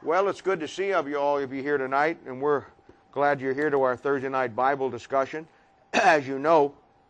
Well, it's good to see all of you here tonight, and we're glad you're here to our Thursday night Bible discussion. As you know,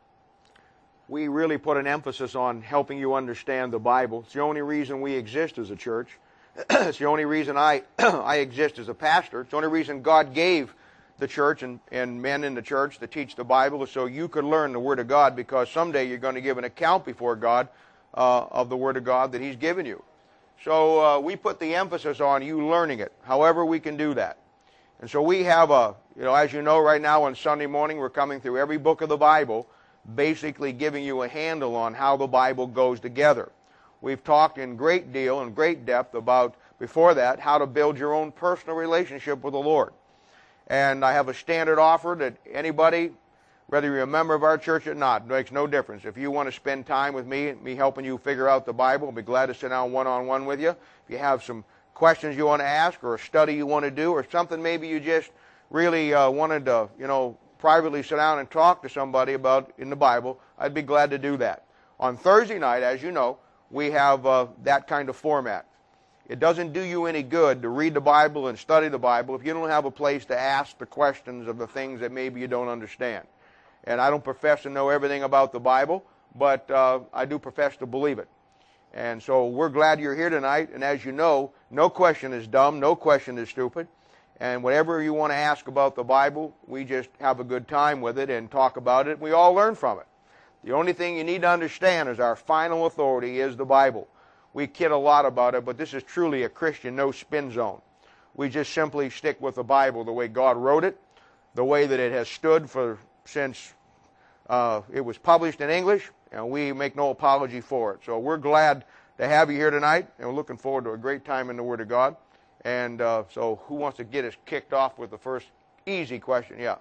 we really put an emphasis on helping you understand the Bible. It's the only reason we exist as a church. It's the only reason I exist as a pastor. It's the only reason God gave the church and men in the church to teach the Bible, so you could learn the Word of God, because someday you're going to give an account before God of the Word of God that He's given you. So we put the emphasis on you learning it, however we can do that. And so we have as you know, right now on Sunday morning, we're coming through every book of the Bible, basically giving you a handle on how the Bible goes together. We've talked in great depth about, before that, how to build your own personal relationship with the Lord. And I have a standard offer that anybody, whether you're a member of our church or not, it makes no difference. If you want to spend time with me helping you figure out the Bible, I'll be glad to sit down one-on-one with you. If you have some questions you want to ask, or a study you want to do, or something maybe you just really wanted to, privately sit down and talk to somebody about in the Bible, I'd be glad to do that. On Thursday night, as you know, we have that kind of format. It doesn't do you any good to read the Bible and study the Bible if you don't have a place to ask the questions of the things that maybe you don't understand. And I don't profess to know everything about the Bible, but I do profess to believe it. And so we're glad you're here tonight. And as you know, no question is dumb, no question is stupid. And whatever you want to ask about the Bible, we just have a good time with it and talk about it. We all learn from it. The only thing you need to understand is our final authority is the Bible. We kid a lot about it, but this is truly a Christian no spin zone. We just simply stick with the Bible the way God wrote it, the way that it has stood since it was published in English, and we make no apology for it. So we're glad to have you here tonight, and we're looking forward to a great time in the Word of God. And so who wants to get us kicked off with the first easy question? Yeah.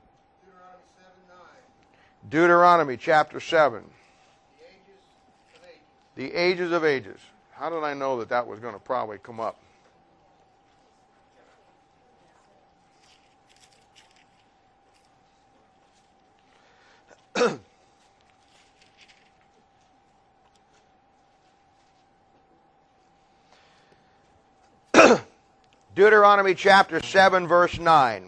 Deuteronomy chapter 7. The ages of ages. How did I know that was going to probably come up? Deuteronomy chapter 7, verse 9.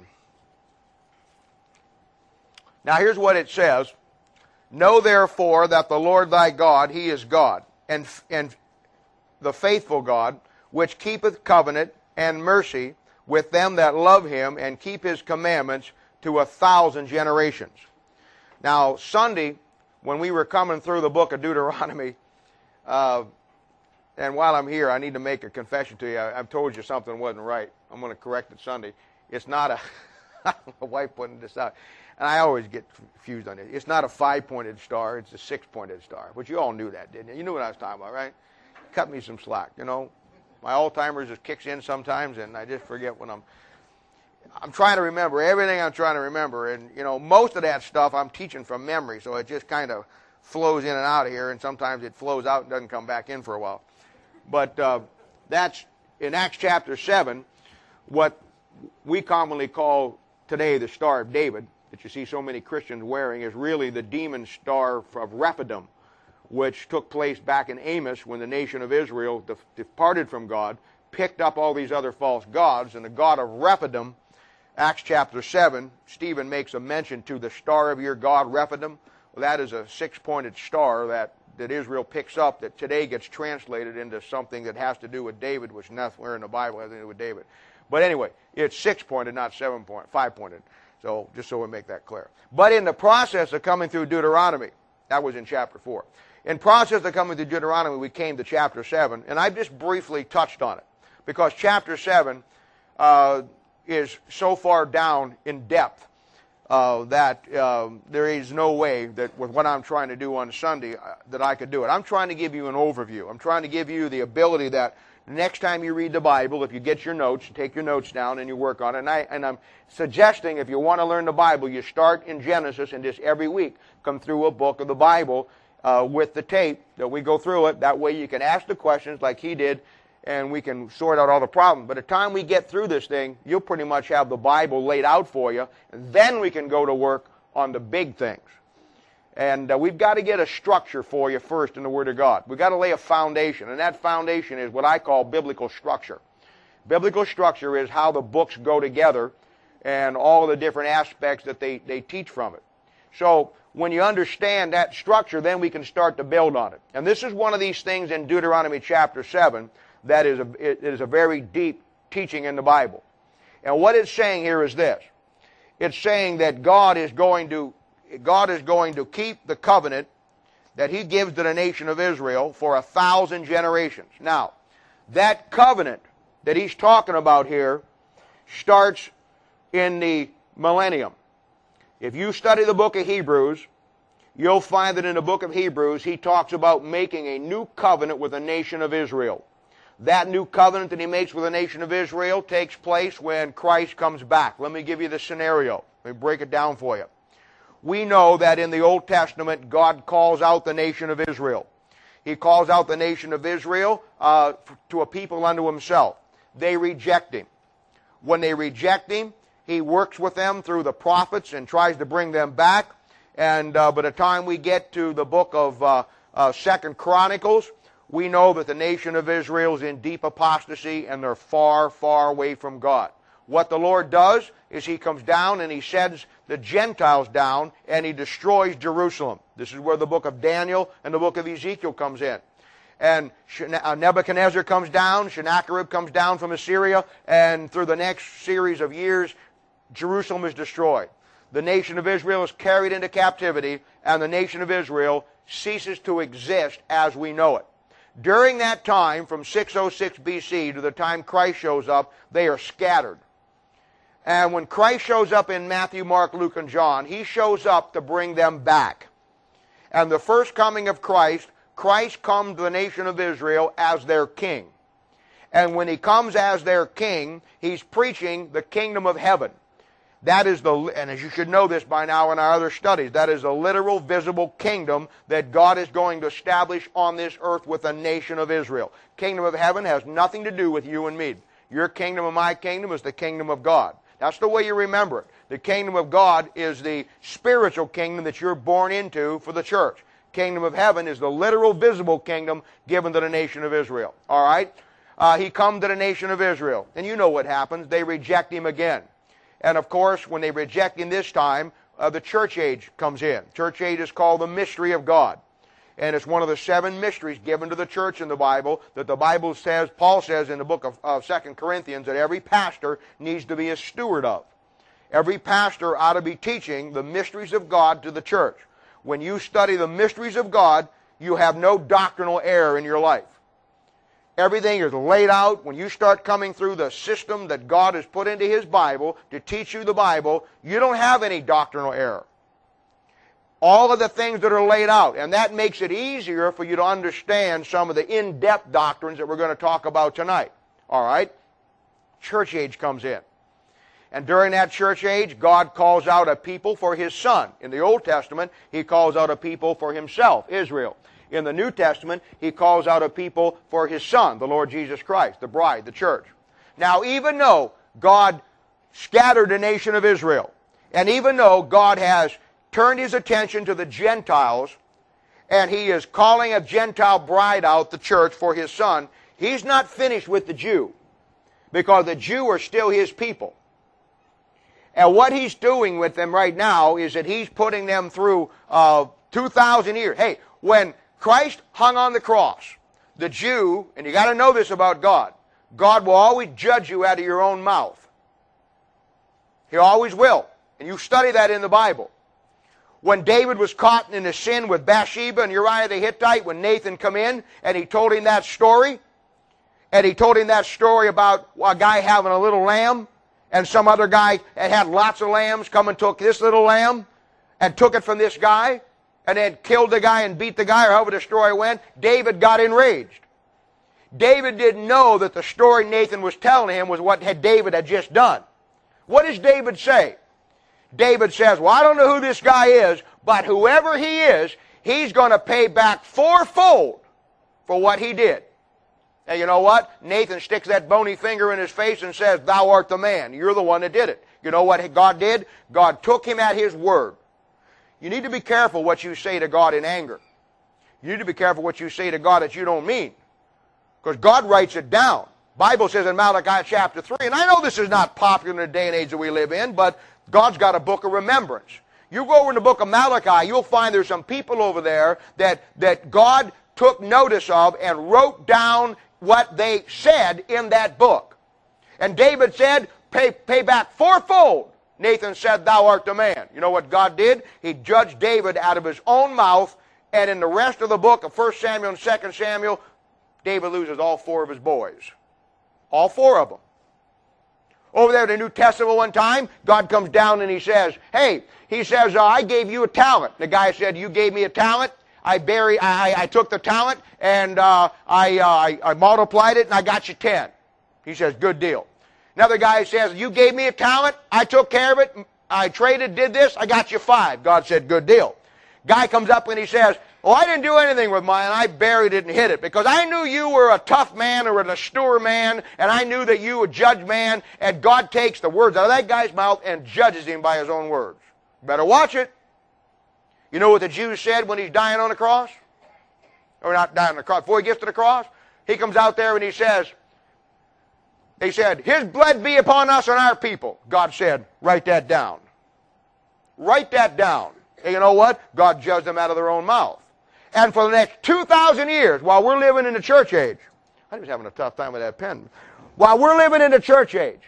Now here's what it says. Know therefore that the Lord thy God, He is God, and the faithful God, which keepeth covenant and mercy with them that love Him and keep His commandments to 1,000 generations. Now Sunday, when we were coming through the book of Deuteronomy, and while I'm here, I need to make a confession to you. I've told you something wasn't right. I'm going to correct it Sunday. It's not a, my wife pointed this out, and I always get confused on it. It's not a 5-pointed star, it's a 6-pointed star. But you all knew that, didn't you? You knew what I was talking about, right? Cut me some slack, My Alzheimer's just kicks in sometimes, and I just forget when I'm trying to remember everything I'm trying to remember. And, most of that stuff I'm teaching from memory, so it just kind of flows in and out of here, and sometimes it flows out and doesn't come back in for a while. But that's in Acts chapter 7, what we commonly call today the Star of David, that you see so many Christians wearing, is really the demon star of Rephidim, which took place back in Amos when the nation of Israel departed from God, picked up all these other false gods, and the god of Rephidim, Acts chapter 7, Stephen makes a mention to the star of your God, Rephidim. Well, that is a 6-pointed star that Israel picks up that today gets translated into something that has to do with David, which nowhere in the Bible has anything to do with David. But anyway, it's 6-pointed, not 5-pointed. So just so we make that clear. But in the process of coming through Deuteronomy, that was in chapter 4. In process of coming through Deuteronomy, we came to chapter 7, and I just briefly touched on it because chapter 7 is so far down in depth that there is no way that with what I'm trying to do on Sunday that I could do it. I'm trying to give you an overview. I'm trying to give you the ability that next time you read the Bible, if you get your notes, take your notes down and you work on it. And I'm suggesting if you want to learn the Bible, you start in Genesis and just every week come through a book of the Bible with the tape that we go through it. That way you can ask the questions like he did, and we can sort out all the problems. By the time we get through this thing, you'll pretty much have the Bible laid out for you, and then we can go to work on the big things. And we've got to get a structure for you first in the Word of God. We've got to lay a foundation, and that foundation is what I call biblical structure. Biblical structure is how the books go together and all the different aspects that they teach from it. So when you understand that structure, then we can start to build on it. And this is one of these things in Deuteronomy chapter 7 that is a very deep teaching in the Bible. And what it's saying here is this. It's saying that God is going to keep the covenant that He gives to the nation of Israel for 1,000 generations. Now, that covenant that He's talking about here starts in the millennium. If you study the book of Hebrews, you'll find that in the book of Hebrews, he talks about making a new covenant with the nation of Israel. That new covenant that he makes with the nation of Israel takes place when Christ comes back. Let me give you the scenario. Let me break it down for you. We know that in the Old Testament, God calls out the nation of Israel. He calls out the nation of Israel to a people unto Himself. They reject Him. When they reject Him, He works with them through the prophets and tries to bring them back. And by the time we get to the book of 2 Chronicles, we know that the nation of Israel is in deep apostasy and they're far, far away from God. What the Lord does is He comes down and He sends the Gentiles down and He destroys Jerusalem. This is where the book of Daniel and the book of Ezekiel comes in. And Nebuchadnezzar comes down, Sennacherib comes down from Assyria, and through the next series of years, Jerusalem is destroyed. The nation of Israel is carried into captivity, and the nation of Israel ceases to exist as we know it. During that time, from 606 BC to the time Christ shows up, they are scattered. And when Christ shows up in Matthew, Mark, Luke, and John, He shows up to bring them back. And the first coming of Christ comes to the nation of Israel as their king. And when He comes as their king, He's preaching the kingdom of heaven. That is and as you should know this by now in our other studies, that is the literal, visible kingdom that God is going to establish on this earth with the nation of Israel. Kingdom of heaven has nothing to do with you and me. Your kingdom and my kingdom is the kingdom of God. That's the way you remember it. The kingdom of God is the spiritual kingdom that you're born into for the church. Kingdom of heaven is the literal, visible kingdom given to the nation of Israel. All right? He comes to the nation of Israel. And you know what happens. They reject Him again. And of course, when they reject Him this time, the church age comes in. Church age is called the mystery of God. And it's one of the 7 mysteries given to the church in the Bible that the Bible says, Paul says in the book of 2 Corinthians, that every pastor needs to be a steward of. Every pastor ought to be teaching the mysteries of God to the church. When you study the mysteries of God, you have no doctrinal error in your life. Everything is laid out. When you start coming through the system that God has put into His Bible to teach you the Bible, you don't have any doctrinal error. All of the things that are laid out. And that makes it easier for you to understand some of the in-depth doctrines that we're going to talk about tonight. All right? Church age comes in. And during that church age, God calls out a people for His Son. In the Old Testament, He calls out a people for Himself, Israel. In the New Testament, He calls out a people for His Son, the Lord Jesus Christ, the bride, the church. Now, even though God scattered the nation of Israel, and even though God has turned His attention to the Gentiles, and He is calling a Gentile bride out, the church, for His Son, He's not finished with the Jew, because the Jew are still His people. And what He's doing with them right now is that He's putting them through 2,000 years. Hey, when Christ hung on the cross, the Jew, and you got to know this about God, God will always judge you out of your own mouth. He always will. And you study that in the Bible. When David was caught in a sin with Bathsheba and Uriah the Hittite, when Nathan come in and he told him that story, and he told him that story about a guy having a little lamb, and some other guy that had lots of lambs come and took this little lamb and took it from this guy, and then killed the guy and beat the guy, or however the story went, David got enraged. David didn't know that the story Nathan was telling him was what David had just done. What does David say? David says, well, I don't know who this guy is, but whoever he is, he's going to pay back 4-fold for what he did. And you know what? Nathan sticks that bony finger in his face and says, thou art the man. You're the one that did it. You know what God did? God took him at His word. You need to be careful what you say to God in anger. You need to be careful what you say to God that you don't mean. Because God writes it down. Bible says in Malachi chapter 3, and I know this is not popular in the day and age that we live in, but God's got a book of remembrance. You go over in the book of Malachi, you'll find there's some people over there that God took notice of and wrote down what they said in that book. And David said, pay back fourfold. Nathan said, thou art the man. You know what God did? He judged David out of his own mouth, and in the rest of the book of 1 Samuel and 2 Samuel, David loses all 4 of his boys. All 4 of them. Over there in the New Testament one time, God comes down and he says, hey, he says, I gave you a talent. The guy said, you gave me a talent. I took the talent and I multiplied it and I got you 10. He says, good deal. Another guy says, you gave me a talent. I took care of it. I traded, did this. I got you 5. God said, good deal. Guy comes up and he says, oh, I didn't do anything with mine. I buried it and hid it because I knew you were a tough man or a steward man, and I knew that you were a judge man, and God takes the words out of that guy's mouth and judges him by his own words. Better watch it. You know what the Jews said when he's dying on the cross? Or not dying on the cross, before he gets to the cross? He comes out there and he says, they said, his blood be upon us and our people. God said, write that down. Write that down. And you know what? God judged them out of their own mouth. And for the next 2,000 years, while we're living in the church age, I was having a tough time with that pen. While we're living in the church age,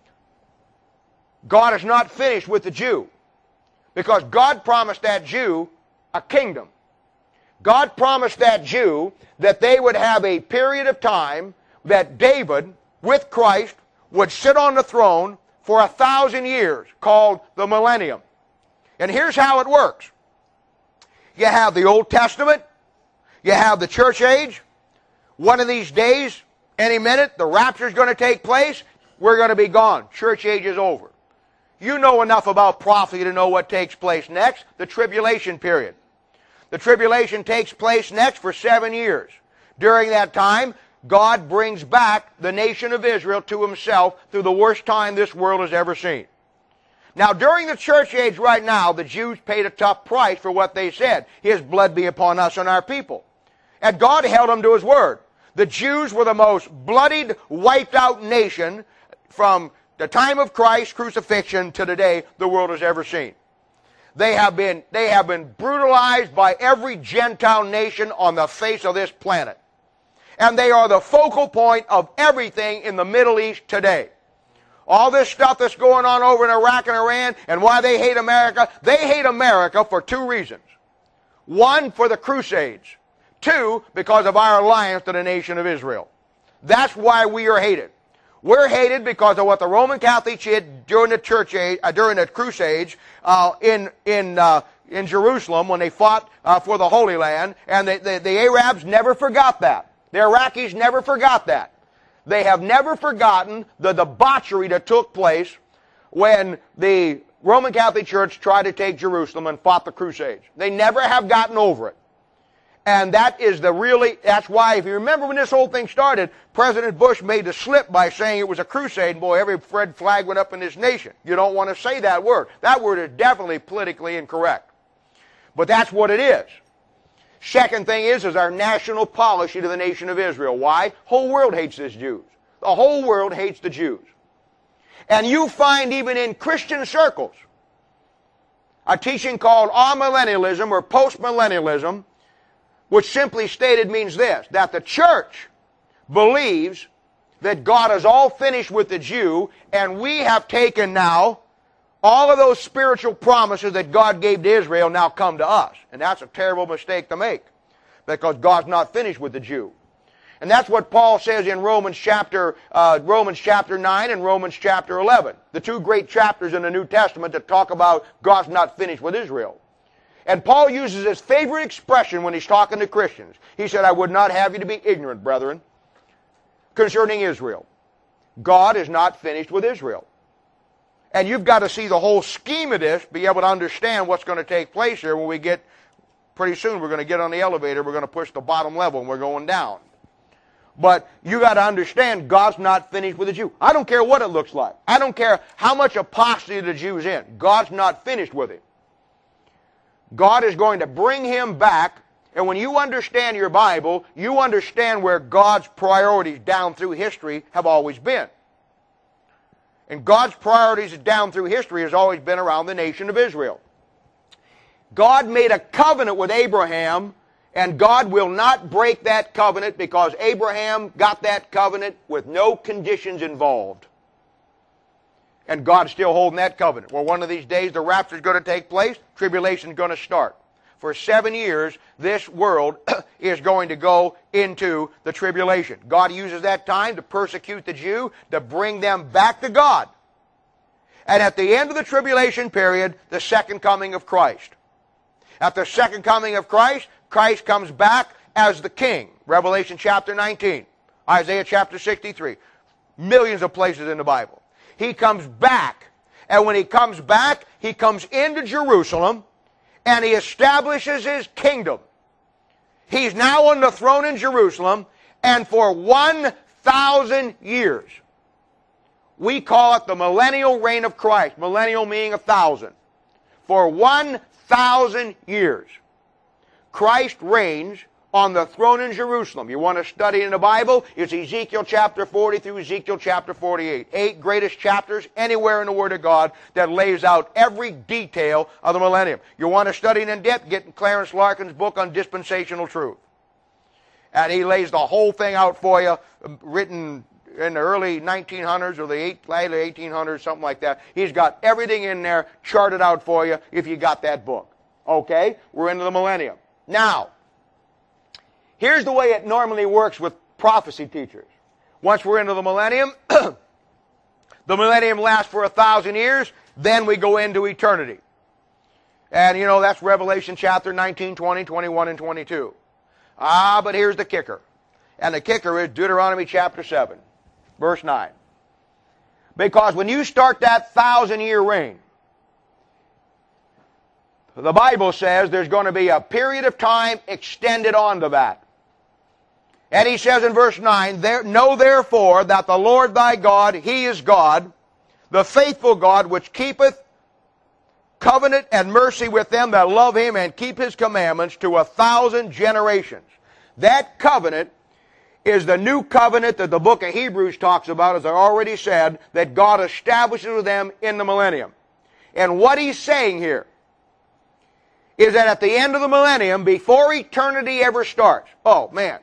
God is not finished with the Jew. Because God promised that Jew a kingdom. God promised that Jew that they would have a period of time that David, with Christ, would sit on the throne for 1,000 years, called the millennium. And here's how it works. You have the Old Testament. You have the church age. One of these days, any minute, the rapture is going to take place. We're going to be gone. Church age is over. You know enough about prophecy to know what takes place next. The tribulation period. The tribulation takes place next for 7 years. During that time, God brings back the nation of Israel to himself through the worst time this world has ever seen. Now, during the church age right now, the Jews paid a tough price for what they said. His blood be upon us and our people. And God held them to his word. The Jews were the most bloodied, wiped out nation from the time of Christ's crucifixion to today the world has ever seen. They have been brutalized by every Gentile nation on the face of this planet. And they are the focal point of everything in the Middle East today. All this stuff that's going on over in Iraq and Iran and why they hate America for 2 reasons. 1, for the Crusades. 2, because of our alliance to the nation of Israel. That's why we are hated. We're hated because of what the Roman Catholics did during the church age, during the Crusades in Jerusalem when they fought for the Holy Land, and the Arabs never forgot that. The Iraqis never forgot that. They have never forgotten the debauchery that took place when the Roman Catholic Church tried to take Jerusalem and fought the Crusades. They never have gotten over it. And that's why, if you remember when this whole thing started, President Bush made the slip by saying it was a crusade, and boy, every red flag went up in this nation. You don't want to say that word. That word is definitely politically incorrect. But that's what it is. Second thing is our national policy to the nation of Israel. Why? Whole world hates these Jews. The whole world hates the Jews. And you find even in Christian circles a teaching called amillennialism or postmillennialism, which simply stated means this, that the church believes that God is all finished with the Jew, and we have taken now all of those spiritual promises that God gave to Israel now come to us. And that's a terrible mistake to make, because God's not finished with the Jew. And that's what Paul says in Romans chapter 9 and Romans chapter 11. The 2 great chapters in the New Testament that talk about God's not finished with Israel. And Paul uses his favorite expression when he's talking to Christians. He said, I would not have you to be ignorant, brethren, concerning Israel. God is not finished with Israel. And you've got to see the whole scheme of this, be able to understand what's going to take place here when we get, pretty soon we're going to get on the elevator, we're going to push the bottom level and we're going down. But you got to understand God's not finished with the Jew. I don't care what it looks like. I don't care how much apostasy the Jew's in. God's not finished with him. God is going to bring him back And when you understand your Bible, you understand where God's priorities down through history have always been. And God's priorities down through history has always been around the nation of Israel. God made a covenant with Abraham, and God will not break that covenant because Abraham got that covenant with no conditions involved. And God's still holding that covenant. Well, one of these days the rapture is going to take place, tribulation is going to start. For 7 years, this world is going to go into the tribulation. God uses that time to persecute the Jew, to bring them back to God. And at the end of the tribulation period, the second coming of Christ. At the second coming of Christ, Christ comes back as the king. Revelation chapter 19, Isaiah chapter 63. Millions of places in the Bible. He comes back. And when he comes back, he comes into Jerusalem, and he establishes his kingdom. He's now on the throne in Jerusalem, and for 1,000 years, we call it the millennial reign of Christ. Millennial meaning 1,000. For 1,000 years, Christ reigns on the throne in Jerusalem. You want to study in the Bible? It's Ezekiel chapter 40 through Ezekiel chapter 48. 8 greatest chapters anywhere in the Word of God that lays out every detail of the millennium. You want to study it in depth? Get Clarence Larkin's book on dispensational truth. And he lays the whole thing out for you, written in the early 1900s or the late 1800s, something like that. He's got everything in there charted out for you if you got that book. Okay? We're into the millennium. Now, here's the way it normally works with prophecy teachers. Once we're into the millennium, the millennium lasts for 1,000 years, then we go into eternity. And, you know, that's Revelation chapter 19, 20, 21, and 22. But here's the kicker. And the kicker is Deuteronomy chapter 7, verse 9. Because when you start that 1,000-year reign, the Bible says there's going to be a period of time extended onto that. And he says in verse 9, Know therefore that the Lord thy God, He is God, the faithful God, which keepeth covenant and mercy with them that love Him and keep His commandments to 1,000 generations. That covenant is the new covenant that the book of Hebrews talks about, as I already said, that God establishes with them in the millennium. And what he's saying here is that at the end of the millennium, before eternity ever starts, oh man,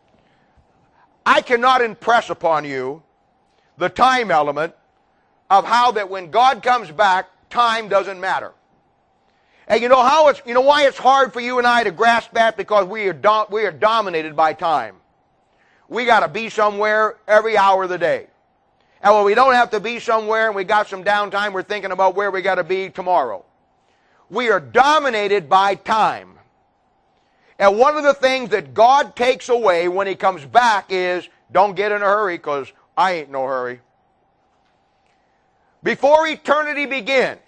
I cannot impress upon you the time element of how that when God comes back, time doesn't matter. And you know why it's hard for you and I to grasp that? Because we are dominated by time. We got to be somewhere every hour of the day. And when we don't have to be somewhere and we got some downtime, we're thinking about where we got to be tomorrow. We are dominated by time. And one of the things that God takes away when He comes back is, don't get in a hurry, because I ain't no hurry. Before eternity begins,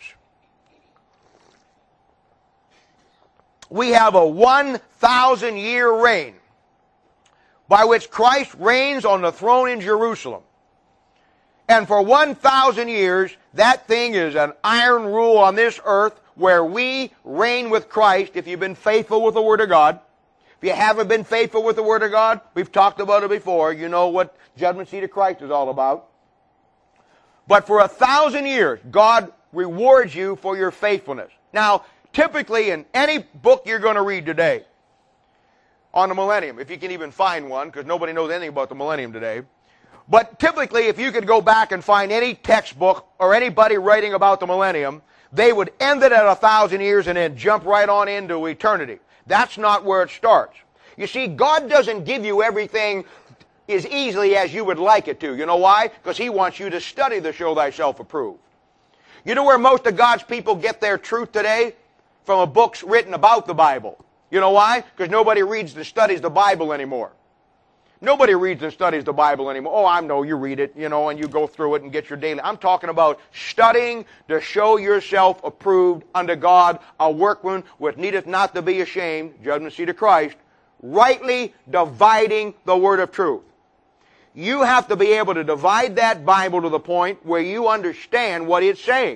we have a 1,000-year reign by which Christ reigns on the throne in Jerusalem. And for 1,000 years, that thing is an iron rule on this earth where we reign with Christ if you've been faithful with the Word of God. If you haven't been faithful with the Word of God, we've talked about it before. You know what judgment seat of Christ is all about. But for 1,000 years, God rewards you for your faithfulness. Now, typically in any book you're going to read today on the millennium, if you can even find one, because nobody knows anything about the millennium today, but typically if you could go back and find any textbook or anybody writing about the millennium, they would end it at 1,000 years and then jump right on into eternity. That's not where it starts. You see, God doesn't give you everything as easily as you would like it to. You know why? Because He wants you to study to show thyself approved. You know where most of God's people get their truth today? From books written about the Bible. You know why? Because nobody reads and studies the Bible anymore. Nobody reads and studies the Bible anymore. Oh, I know, you read it, and you go through it and get your daily. I'm talking about studying to show yourself approved unto God, a workman which needeth not to be ashamed, judgment seat of Christ, rightly dividing the word of truth. You have to be able to divide that Bible to the point where you understand what it's saying.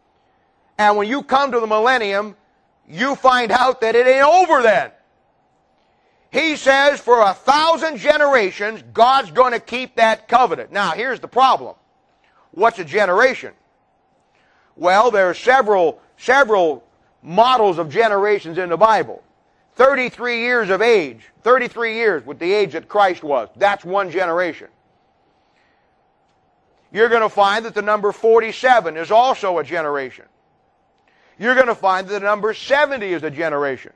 And when you come to the millennium, you find out that it ain't over then. He says for 1,000 generations, God's going to keep that covenant. Now, here's the problem. What's a generation? Well, there are several models of generations in the Bible. 33 years of age, 33 years with the age that Christ was. That's one generation. You're going to find that the number 47 is also a generation. You're going to find that the number 70 is a generation.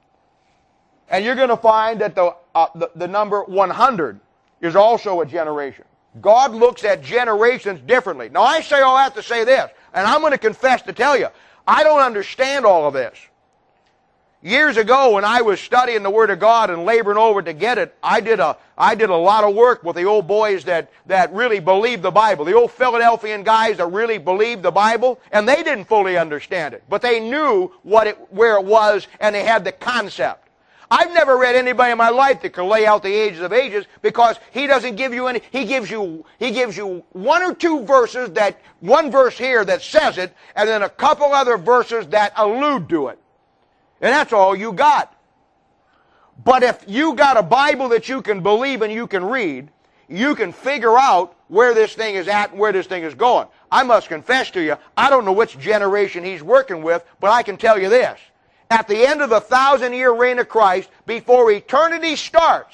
And you're going to find that the number 100 is also a generation. God looks at generations differently. Now, I say all that to say this, and I'm going to confess to tell you, I don't understand all of this. Years ago, when I was studying the Word of God and laboring over to get it, I did a lot of work with the old boys that really believed the Bible, the old Philadelphian guys that really believed the Bible, and they didn't fully understand it, but they knew where it was, and they had the concept. I've never read anybody in my life that can lay out the ages of ages, because he doesn't give you any. He gives you one or two verses, one verse here that says it, and then a couple other verses that allude to it. And that's all you got. But if you got a Bible that you can believe and you can read, you can figure out where this thing is at and where this thing is going. I must confess to you, I don't know which generation he's working with, but I can tell you this. At the end of the 1,000-year reign of Christ, before eternity starts,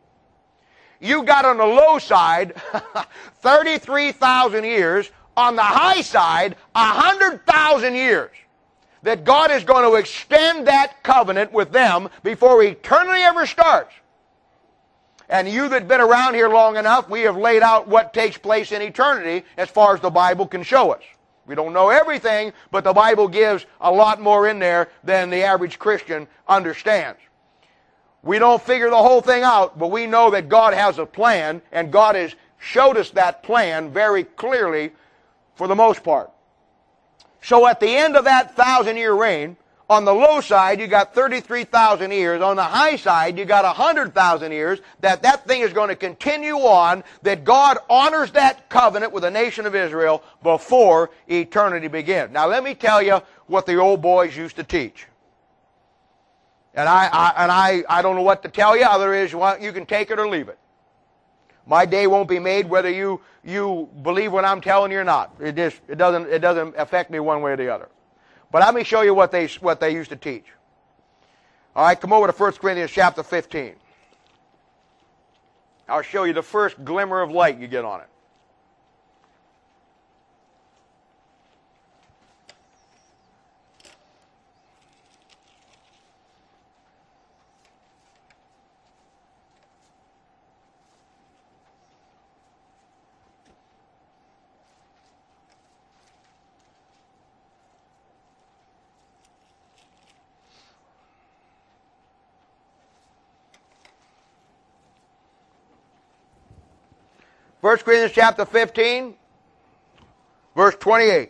you got on the low side 33,000 years, on the high side 100,000 years. That God is going to extend that covenant with them before eternity ever starts. And you that have been around here long enough, we have laid out what takes place in eternity as far as the Bible can show us. We don't know everything, but the Bible gives a lot more in there than the average Christian understands. We don't figure the whole thing out, but we know that God has a plan, and God has showed us that plan very clearly for the most part. So at the end of that 1,000-year reign, on the low side you got 33,000 years. On the high side you got 100,000 years. That thing is going to continue on. That God honors that covenant with the nation of Israel before eternity begins. Now let me tell you what the old boys used to teach. And I don't know what to tell you. Other is you can take it or leave it. My day won't be made whether you believe what I'm telling you or not. It doesn't affect me one way or the other. But let me show you what they used to teach. All right, come over to 1 Corinthians chapter 15. I'll show you the first glimmer of light you get on it. 1 Corinthians chapter 15, verse 28.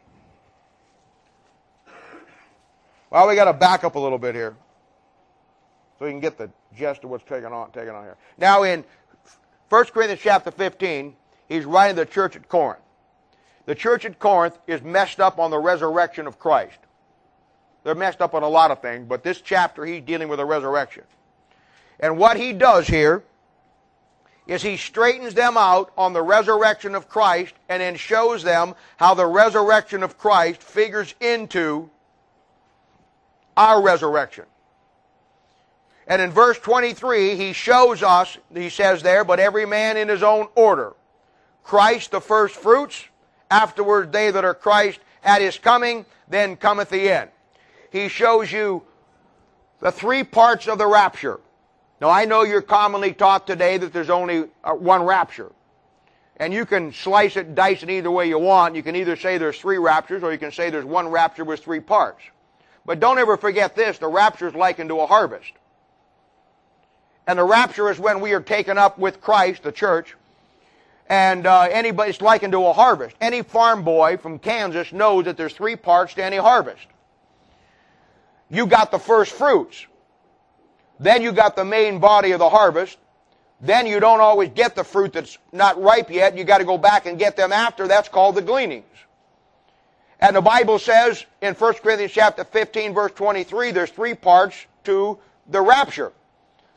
Well, we got to back up a little bit here so you can get the gist of what's taken on here. Now, in 1 Corinthians chapter 15, he's writing to the church at Corinth. The church at Corinth is messed up on the resurrection of Christ. They're messed up on a lot of things, but this chapter he's dealing with the resurrection. And what he does here is he straightens them out on the resurrection of Christ and then shows them how the resurrection of Christ figures into our resurrection. And in verse 23, he shows us, he says there, but every man in his own order. Christ the first fruits, afterwards they that are Christ at his coming, then cometh the end. He shows you the three parts of the rapture. Now, I know you're commonly taught today that there's only one rapture. And you can slice it and dice it either way you want. You can either say there's three raptures, or you can say there's one rapture with three parts. But don't ever forget this, the rapture is likened to a harvest. And the rapture is when we are taken up with Christ, the church, and it's likened to a harvest. Any farm boy from Kansas knows that there's three parts to any harvest. You got the first fruits. Then you got the main body of the harvest. Then you don't always get the fruit that's not ripe yet. You got to go back and get them after. That's called the gleanings. And the Bible says in 1 Corinthians chapter 15, verse 23, there's three parts to the rapture.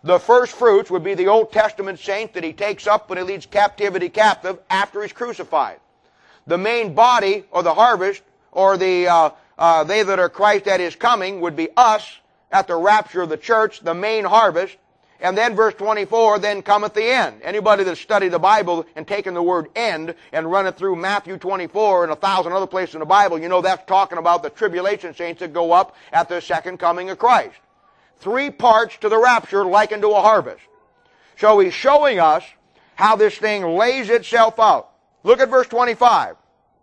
The first fruits would be the Old Testament saint that he takes up when he leads captivity captive after he's crucified. The main body, or the harvest, or the they that are Christ at his coming, would be us at the rapture of the church, the main harvest. And then verse 24, then cometh the end. Anybody that's studied the Bible and taken the word end and run it through Matthew 24 and 1,000 other places in the Bible, you know that's talking about the tribulation saints that go up at the second coming of Christ. 3 parts to the rapture likened to a harvest. So he's showing us how this thing lays itself out. Look at verse 25.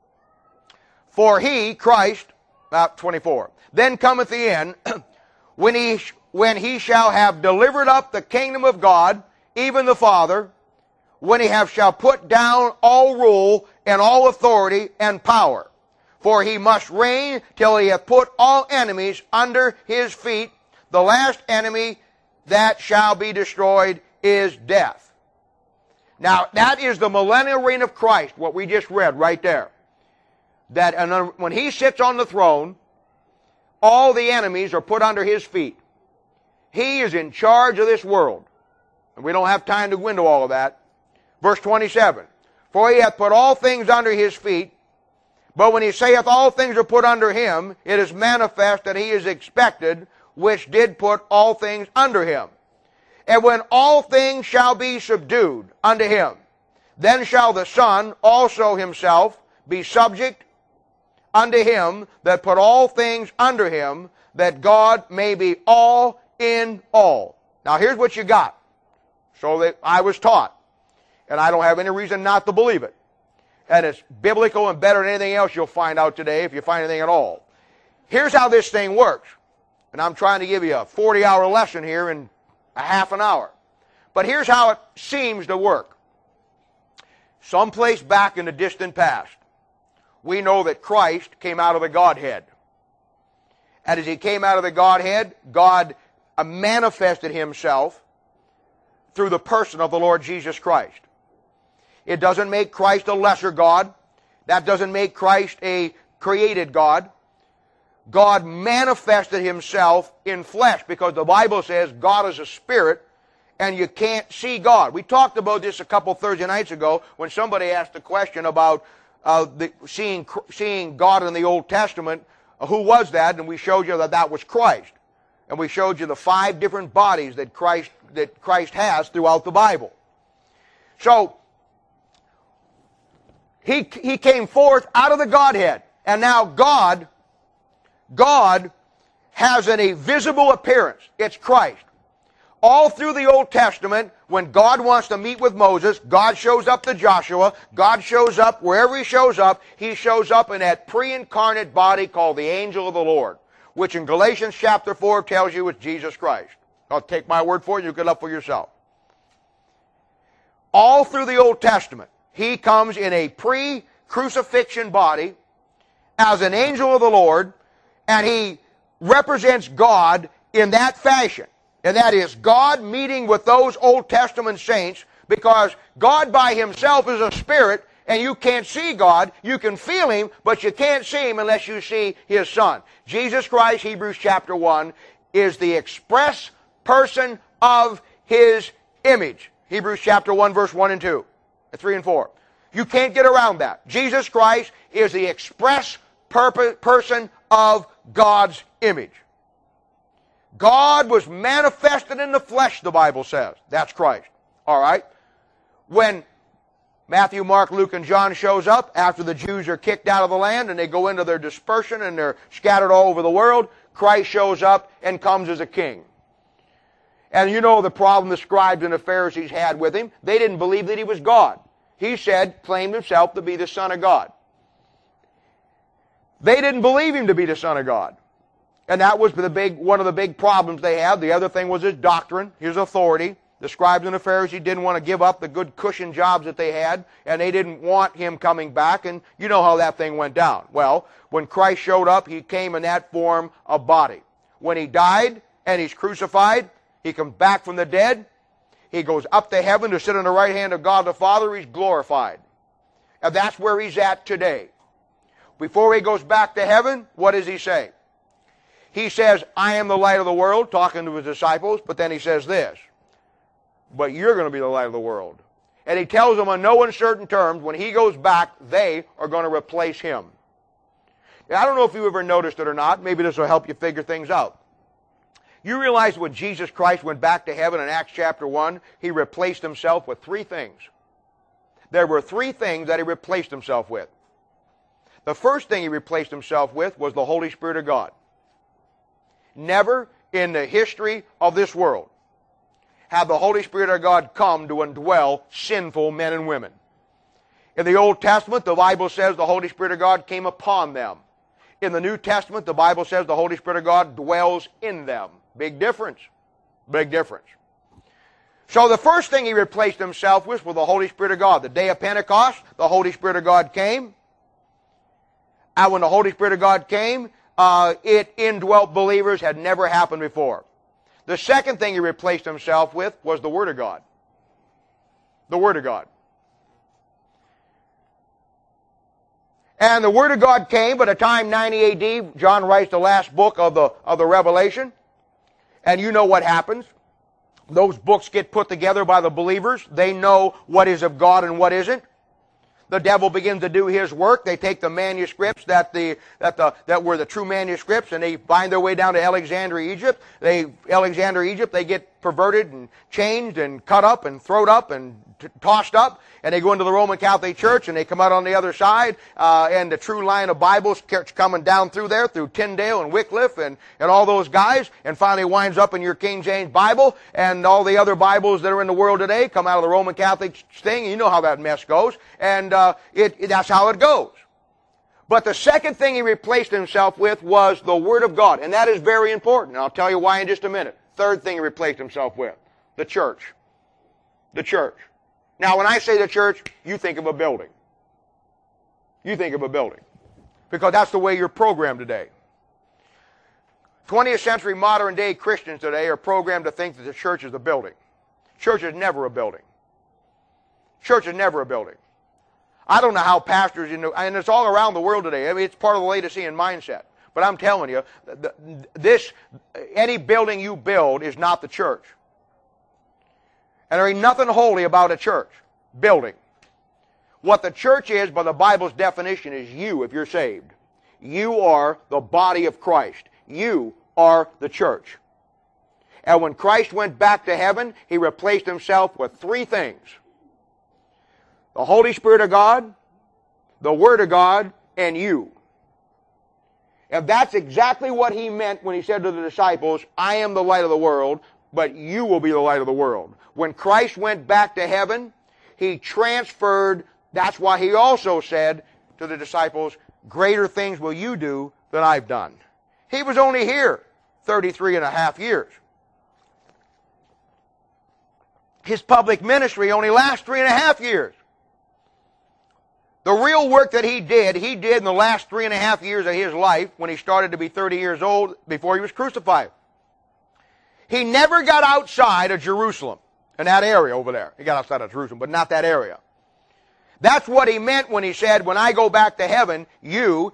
For he, Christ, 24, then cometh the end, when he shall have delivered up the kingdom of God, even the Father, when he shall put down all rule and all authority and power. For he must reign till he hath put all enemies under his feet. The last enemy that shall be destroyed is death. Now, that is the millennial reign of Christ, what we just read right there. That when he sits on the throne, all the enemies are put under his feet. He is in charge of this world. And we don't have time to go into all of that. Verse 27. For he hath put all things under his feet, but when he saith all things are put under him, it is manifest that he is expected, which did put all things under him. And when all things shall be subdued unto him, then shall the Son also himself be subject unto him that put all things under him, that God may be all in all. Now here's what you got. So that I was taught, and I don't have any reason not to believe it. And it's biblical and better than anything else you'll find out today, if you find anything at all. Here's how this thing works. And I'm trying to give you a 40-hour lesson here in a half an hour. But here's how it seems to work. Someplace back in the distant past, we know that Christ came out of the Godhead. And as he came out of the Godhead, God manifested himself through the person of the Lord Jesus Christ. It doesn't make Christ a lesser God. That doesn't make Christ a created God. God manifested himself in flesh, because the Bible says God is a spirit and you can't see God. We talked about this a couple Thursday nights ago when somebody asked a question about seeing God in the Old Testament. Who was that? And we showed you that that was Christ. And we showed you the 5 different bodies that Christ has throughout the Bible. So, he came forth out of the Godhead. And now God has a visible appearance. It's Christ. All through the Old Testament, when God wants to meet with Moses, God shows up to Joshua. God shows up wherever he shows up in that pre-incarnate body called the angel of the Lord, which in Galatians chapter 4 tells you it's Jesus Christ. I'll take my word for it, you can look for yourself. All through the Old Testament, he comes in a pre-crucifixion body as an angel of the Lord, and he represents God in that fashion. And that is God meeting with those Old Testament saints, because God by himself is a spirit, and you can't see God. You can feel him, but you can't see him unless you see his Son. Jesus Christ, Hebrews chapter 1, is the express person of his image. Hebrews chapter 1, verse 1 and 2, 3 and 4. You can't get around that. Jesus Christ is the express person of God's image. God was manifested in the flesh, the Bible says. That's Christ. All right? When Matthew, Mark, Luke, and John shows up after the Jews are kicked out of the land and they go into their dispersion and they're scattered all over the world, Christ shows up and comes as a king. And you know the problem the scribes and the Pharisees had with him. They didn't believe that he was God. He claimed himself to be the Son of God. They didn't believe him to be the Son of God. And that was one of the big problems they had. The other thing was his doctrine, his authority. The scribes and the Pharisees didn't want to give up the good cushion jobs that they had, and they didn't want him coming back, and you know how that thing went down. Well, when Christ showed up, he came in that form of body. When he died and he's crucified, he comes back from the dead, he goes up to heaven to sit on the right hand of God the Father, he's glorified. And that's where he's at today. Before he goes back to heaven, what does he say? He says, I am the light of the world, talking to his disciples, but then he says this, but you're going to be the light of the world. And he tells them in no uncertain terms, when he goes back, they are going to replace him. Now, I don't know if you ever noticed it or not. Maybe this will help you figure things out. You realize when Jesus Christ went back to heaven in Acts chapter 1, he replaced himself with three things. There were three things that he replaced himself with. The first thing he replaced himself with was the Holy Spirit of God. Never in the history of this world have the Holy Spirit of God come to indwell sinful men and women. In the Old Testament, the Bible says the Holy Spirit of God came upon them. In the New Testament, the Bible says the Holy Spirit of God dwells in them. Big difference. Big difference. So the first thing he replaced himself with was the Holy Spirit of God. The day of Pentecost, the Holy Spirit of God came. And when the Holy Spirit of God came, it indwelt believers. Had never happened before. The second thing he replaced himself with was the Word of God. The Word of God. And the Word of God came by the time 90 A.D. John writes the last book of the Revelation. And you know what happens. Those books get put together by the believers. They know what is of God and what isn't. The devil begins to do his work. They take the manuscripts that were the true manuscripts, and they find their way down to Alexandria, Egypt. Alexandria, Egypt, they get perverted and changed and cut up and thrown up and tossed up, and they go into the Roman Catholic Church, and they come out on the other side, and the true line of Bibles coming down through there, through Tyndale and Wycliffe and all those guys, and finally winds up in your King James Bible, and all the other Bibles that are in the world today come out of the Roman Catholic thing. You know how that mess goes, and that's how it goes. But the second thing he replaced himself with was the Word of God, and that is very important. And I'll tell you why in just a minute. Third thing he replaced himself with, the church. The church. Now, when I say the church, you think of a building. You think of a building. Because that's the way you're programmed today. 20th century modern day Christians today are programmed to think that the church is a building. Church is never a building. Church is never a building. I don't know how pastors, and it's all around the world today. I mean, it's part of the Laodicean mindset. But I'm telling you, any building you build is not the church. And there ain't nothing holy about a church building. What the church is, by the Bible's definition, is you if you're saved. You are the body of Christ. You are the church. And when Christ went back to heaven, he replaced himself with three things. The Holy Spirit of God, the Word of God, and you. And that's exactly what he meant when he said to the disciples, I am the light of the world, but you will be the light of the world. When Christ went back to heaven, he transferred, that's why he also said to the disciples, greater things will you do than I've done. He was only here 33 and a half years. His public ministry only lasts 3.5 years. The real work that he did in the last 3.5 years of his life when he started to be 30 years old before he was crucified. He never got outside of Jerusalem, in that area over there. He got outside of Jerusalem, but not that area. That's what he meant when he said, when I go back to heaven, you,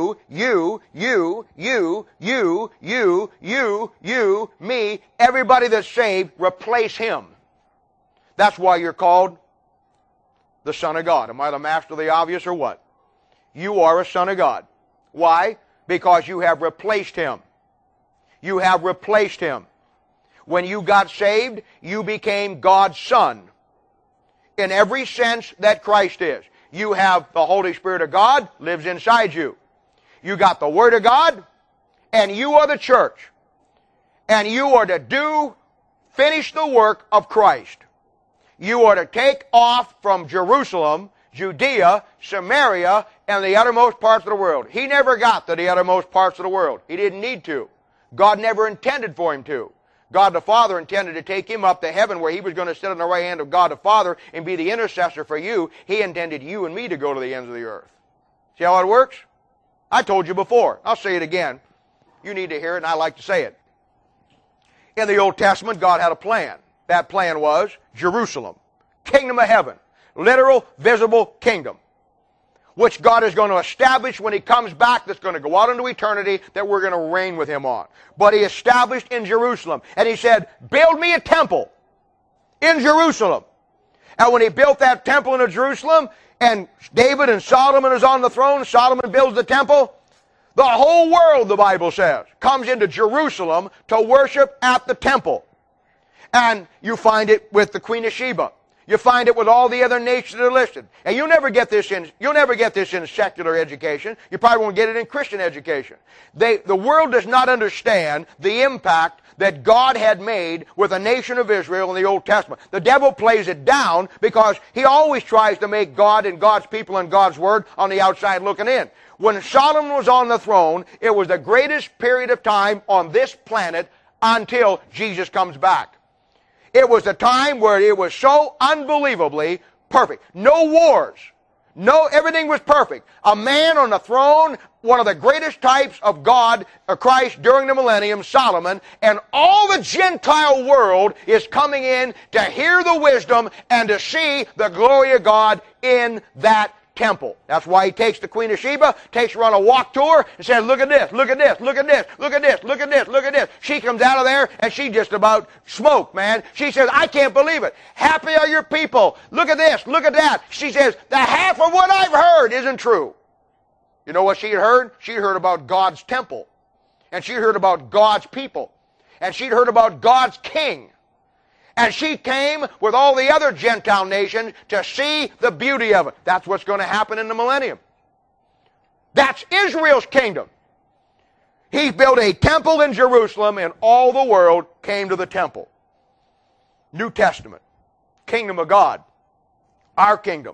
me, everybody that's saved, replace him. That's why you're called the Son of God. Am I the master of the obvious or what? You are a son of God. Why? Because you have replaced him. You have replaced him. When you got saved, you became God's son. In every sense that Christ is. You have the Holy Spirit of God lives inside you. You got the Word of God, and you are the church. And you are to finish the work of Christ. You are to take off from Jerusalem, Judea, Samaria, and the uttermost parts of the world. He never got to the uttermost parts of the world. He didn't need to. God never intended for him to. God the Father intended to take him up to heaven where he was going to sit on the right hand of God the Father and be the intercessor for you. He intended you and me to go to the ends of the earth. See how it works? I told you before. I'll say it again. You need to hear it, and I like to say it. In the Old Testament, God had a plan. That plan was Jerusalem, kingdom of heaven, literal, visible kingdom, which God is going to establish when he comes back, that's going to go out into eternity, that we're going to reign with him on. But he established in Jerusalem, and he said, build me a temple in Jerusalem. And when he built that temple in Jerusalem, and David and Solomon is on the throne, Solomon builds the temple, the whole world, the Bible says, comes into Jerusalem to worship at the temple. And you find it with the Queen of Sheba. You find it with all the other nations that are listed. And you'll never get this in secular education. You probably won't get it in Christian education. The world does not understand the impact that God had made with the nation of Israel in the Old Testament. The devil plays it down because he always tries to make God and God's people and God's Word on the outside looking in. When Solomon was on the throne, it was the greatest period of time on this planet until Jesus comes back. It was a time where it was so unbelievably perfect. No wars. Everything was perfect. A man on the throne, one of the greatest types of God, or Christ during the millennium, Solomon, and all the Gentile world is coming in to hear the wisdom and to see the glory of God in that temple. That's why he takes the Queen of Sheba, takes her on a walk tour, and says, look at this, look at this, look at this, look at this, look at this, look at this. She comes out of there, and she just about smoked, man. She says, I can't believe it. Happy are your people. Look at this, look at that. She says, the half of what I've heard isn't true. You know what she had heard? She heard about God's temple. And she heard about God's people. And she'd heard about God's king. And she came with all the other Gentile nations to see the beauty of it. That's what's going to happen in the millennium. That's Israel's kingdom. He built a temple in Jerusalem, and all the world came to the temple. New Testament. Kingdom of God. Our kingdom.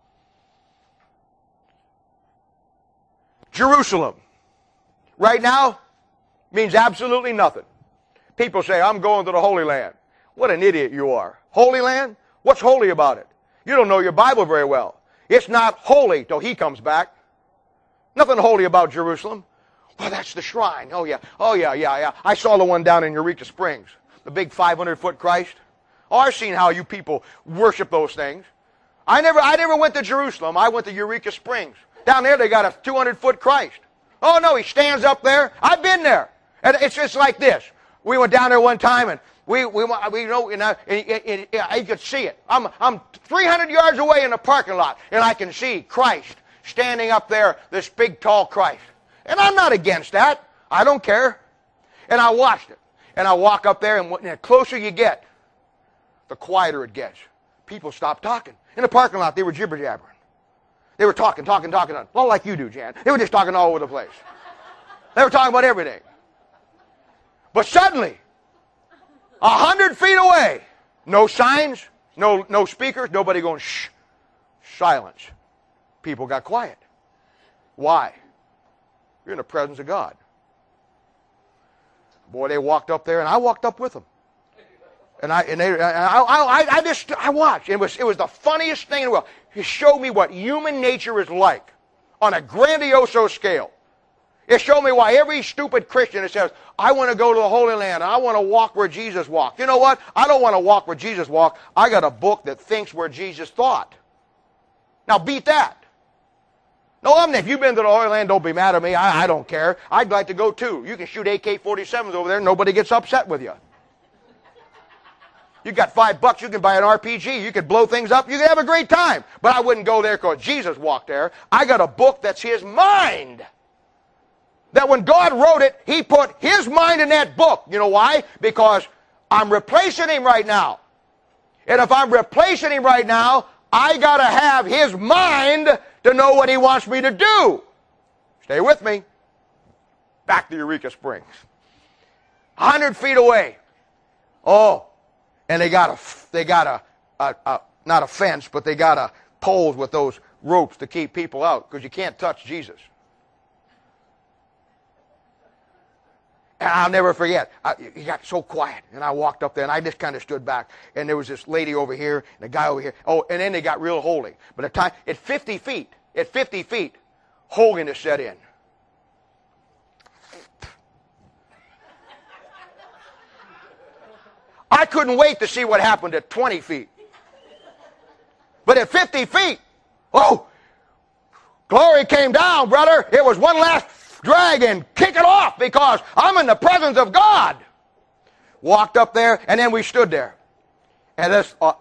Jerusalem. Right now, means absolutely nothing. People say, I'm going to the Holy Land. What an idiot you are. Holy Land? What's holy about it? You don't know your Bible very well. It's not holy till he comes back. Nothing holy about Jerusalem. Well, that's the shrine. Oh, yeah. Oh, yeah. I saw the one down in Eureka Springs. The big 500-foot Christ. Oh, I've seen how you people worship those things. I never went to Jerusalem. I went to Eureka Springs. Down there, they got a 200-foot Christ. Oh, no, he stands up there. I've been there. And it's just like this. We went down there one time, and we know, I could see it. I'm 300 yards away in the parking lot, and I can see Christ standing up there, this big, tall Christ. And I'm not against that. I don't care. And I watched it. And I walk up there, and the closer you get, the quieter it gets. People stop talking. In the parking lot, they were jibber-jabbering. They were talking, not like you do, Jan. They were just talking all over the place. They were talking about everything. But suddenly, 100 feet away, no signs, no speakers, nobody going shh, silence. People got quiet. Why? You're in the presence of God. Boy, they walked up there, and I walked up with them. And I watched. It was the funniest thing in the world. It showed me what human nature is like on a grandioso scale. It showed me why every stupid Christian that says, I want to go to the Holy Land, and I want to walk where Jesus walked. You know what? I don't want to walk where Jesus walked. I got a book that thinks where Jesus thought. Now beat that. No, if you've been to the Holy Land, don't be mad at me. I don't care. I'd like to go too. You can shoot AK-47s over there. Nobody gets upset with you. You got $5, you can buy an RPG, you can blow things up, you can have a great time. But I wouldn't go there because Jesus walked there. I got a book that's his mind. That when God wrote it, he put his mind in that book. You know why? Because I'm replacing him right now. And if I'm replacing him right now, I got to have his mind to know what he wants me to do. Stay with me. Back to Eureka Springs. 100 feet away. Oh, and they got a not a fence, but they got a poles with those ropes to keep people out because you can't touch Jesus. And I'll never forget, he got so quiet, and I walked up there, and I just kind of stood back, and there was this lady over here, and a guy over here. Oh, and then they got real holy. But at 50 feet, holiness set in. I couldn't wait to see what happened at 20 feet. But at 50 feet, oh, glory came down, brother. It was one last drag and kick it off because I'm in the presence of God. Walked up there, and then we stood there. And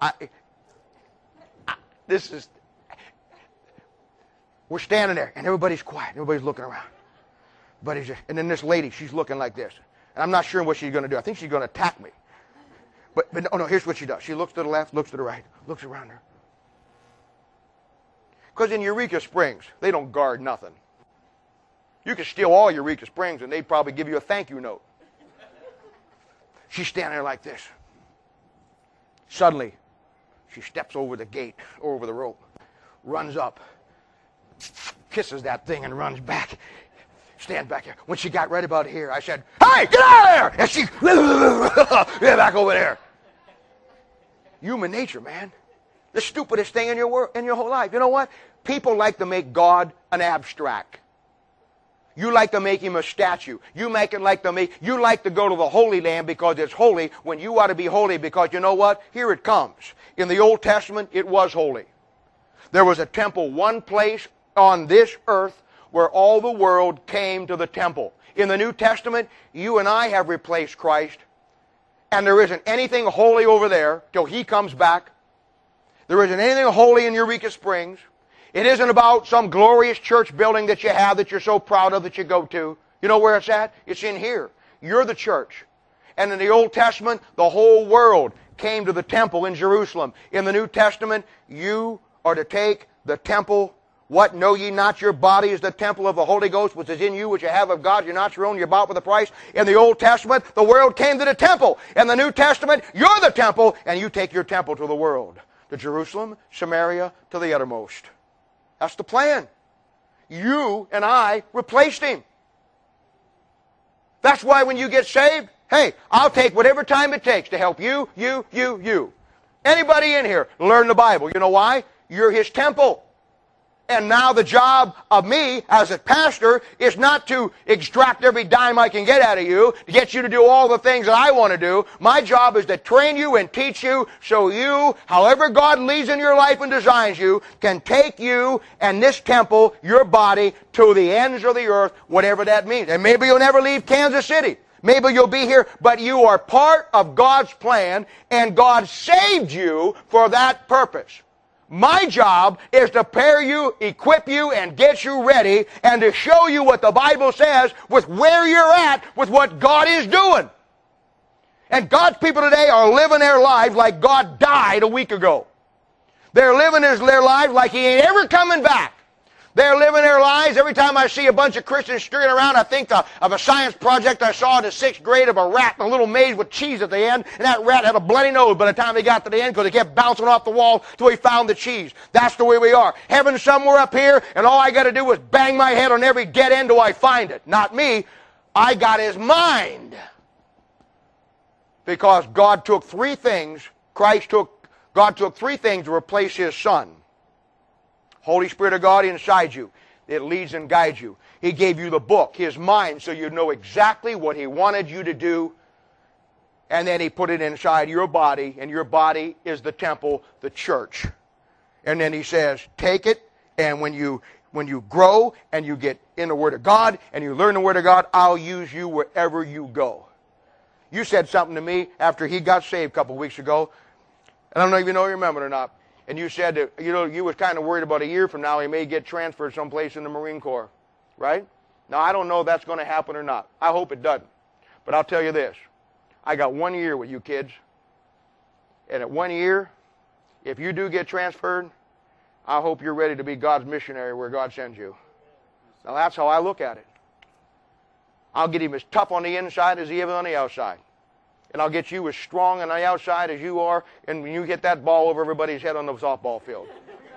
we're standing there, and everybody's quiet. Everybody's looking around. And then this lady, she's looking like this. And I'm not sure what she's going to do. I think she's going to attack me. But no, here's what she does. She looks to the left, looks to the right, looks around her. Because in Eureka Springs, they don't guard nothing. You could steal all Eureka Springs, and they'd probably give you a thank you note. She's standing there like this. Suddenly, she steps over the gate, or over the rope, runs up, kisses that thing, and runs back. Stand back here. When she got right about here, I said, "Hey, get out of there!" And she, get back over there. Human nature, man. The stupidest thing in your whole life. You know what? People like to make God an abstract. You like to make him a statue. You like to go to the Holy Land because it's holy when you ought to be holy because you know what? Here it comes. In the Old Testament, it was holy. There was a temple, one place on this earth where all the world came to the temple. In the New Testament, you and I have replaced Christ, and there isn't anything holy over there till he comes back. There isn't anything holy in Eureka Springs. It isn't about some glorious church building that you have that you're so proud of that you go to. You know where it's at? It's in here. You're the church. And in the Old Testament, the whole world came to the temple in Jerusalem. In the New Testament, you are to take the temple. What? Know ye not your body is the temple of the Holy Ghost, which is in you, which you have of God. You're not your own. You're bought with a price. In the Old Testament, the world came to the temple. In the New Testament, you're the temple, and you take your temple to the world. To Jerusalem, Samaria, to the uttermost. That's the plan. You and I replaced him. That's why when you get saved, hey, I'll take whatever time it takes to help you. Anybody in here learn the Bible. You know why? You're his temple. And now the job of me as a pastor is not to extract every dime I can get out of you, to get you to do all the things that I want to do. My job is to train you and teach you so you, however God leads in your life and designs you, can take you and this temple, your body, to the ends of the earth, whatever that means. And maybe you'll never leave Kansas City. Maybe you'll be here, but you are part of God's plan, and God saved you for that purpose. My job is to prepare you, equip you, and get you ready, and to show you what the Bible says with where you're at with what God is doing. And God's people today are living their lives like God died a week ago. They're living their lives like he ain't ever coming back. They're living their lives. Every time I see a bunch of Christians streaking around, I think of a science project I saw in the 6th grade of a rat in a little maze with cheese at the end, and that rat had a bloody nose by the time they got to the end because it kept bouncing off the wall till he found the cheese. That's the way we are. Heaven's somewhere up here, and all I got to do is bang my head on every dead end till I find it. Not me. I got his mind. Because God took three things, God took three things to replace his Son. Holy Spirit of God inside you. It leads and guides you. He gave you the book, his mind, so you know exactly what he wanted you to do. And then he put it inside your body, and your body is the temple, the church. And then he says, take it, and when you grow and you get in the Word of God and you learn the Word of God, I'll use you wherever you go. You said something to me after he got saved a couple of weeks ago, and I don't know if you remember it or not. And you said that, you was kind of worried about a year from now he may get transferred someplace in the Marine Corps, right? Now, I don't know if that's going to happen or not. I hope it doesn't. But I'll tell you this. I got 1 year with you kids. And at 1 year, if you do get transferred, I hope you're ready to be God's missionary where God sends you. Now, that's how I look at it. I'll get him as tough on the inside as he is on the outside. And I'll get you as strong on the outside as you are, and when you hit that ball over everybody's head on the softball field.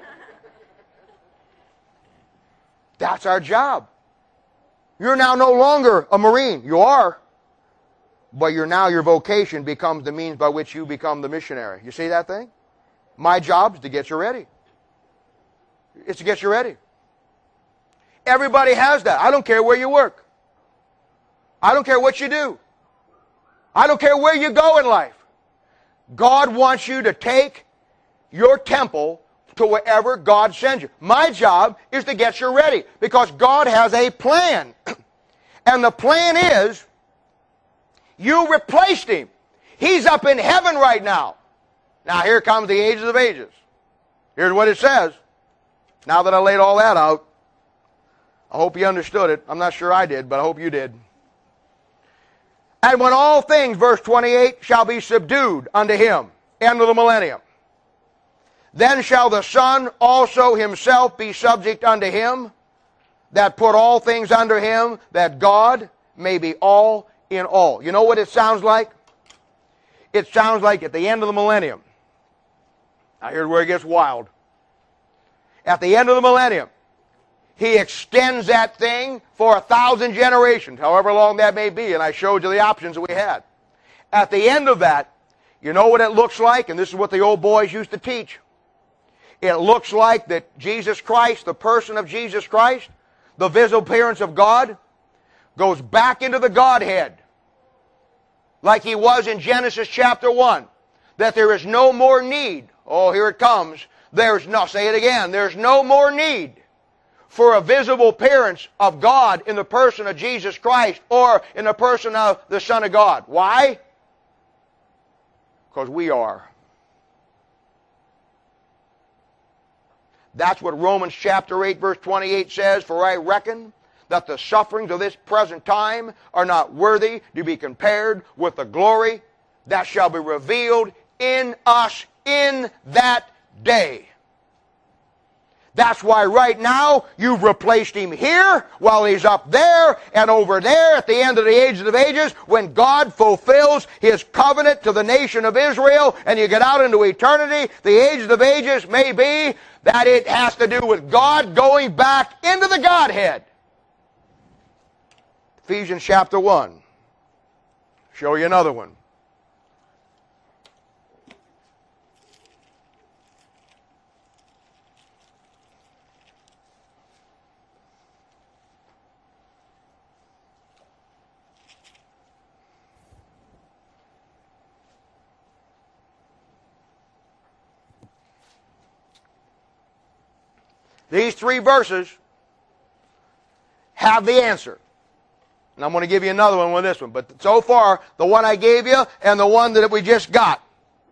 That's our job. You're now no longer a Marine. You are. But your vocation becomes the means by which you become the missionary. You see that thing? My job is to get you ready. It's to get you ready. Everybody has that. I don't care where you work. I don't care what you do. I don't care where you go in life. God wants you to take your temple to wherever God sends you. My job is to get you ready because God has a plan. And the plan is you replaced him. He's up in heaven right now. Now here comes the ages of ages. Here's what it says. Now that I laid all that out, I hope you understood it. I'm not sure I did, but I hope you did. And when all things, verse 28, shall be subdued unto him, end of the millennium, then shall the Son also himself be subject unto him, that put all things under him, that God may be all in all. You know what it sounds like? It sounds like at the end of the millennium. Now here's where it gets wild. At the end of the millennium, he extends that thing for 1,000 generations, however long that may be, and I showed you the options that we had. At the end of that, you know what it looks like, and this is what the old boys used to teach. It looks like that Jesus Christ, the person of Jesus Christ, the visible appearance of God, goes back into the Godhead, like he was in Genesis chapter 1, that there is no more need. Oh, here it comes. Say it again. There's no more need for a visible appearance of God in the person of Jesus Christ or in the person of the Son of God. Why? Because we are. That's what Romans chapter 8 verse 28 says, for I reckon that the sufferings of this present time are not worthy to be compared with the glory that shall be revealed in us in that day. That's why right now you've replaced him here while he's up there and over there at the end of the ages of ages when God fulfills his covenant to the nation of Israel and you get out into eternity. The ages of ages may be that it has to do with God going back into the Godhead. Ephesians chapter 1. Show you another one. These three verses have the answer. And I'm going to give you another one with this one. But so far, the one I gave you and the one that we just got,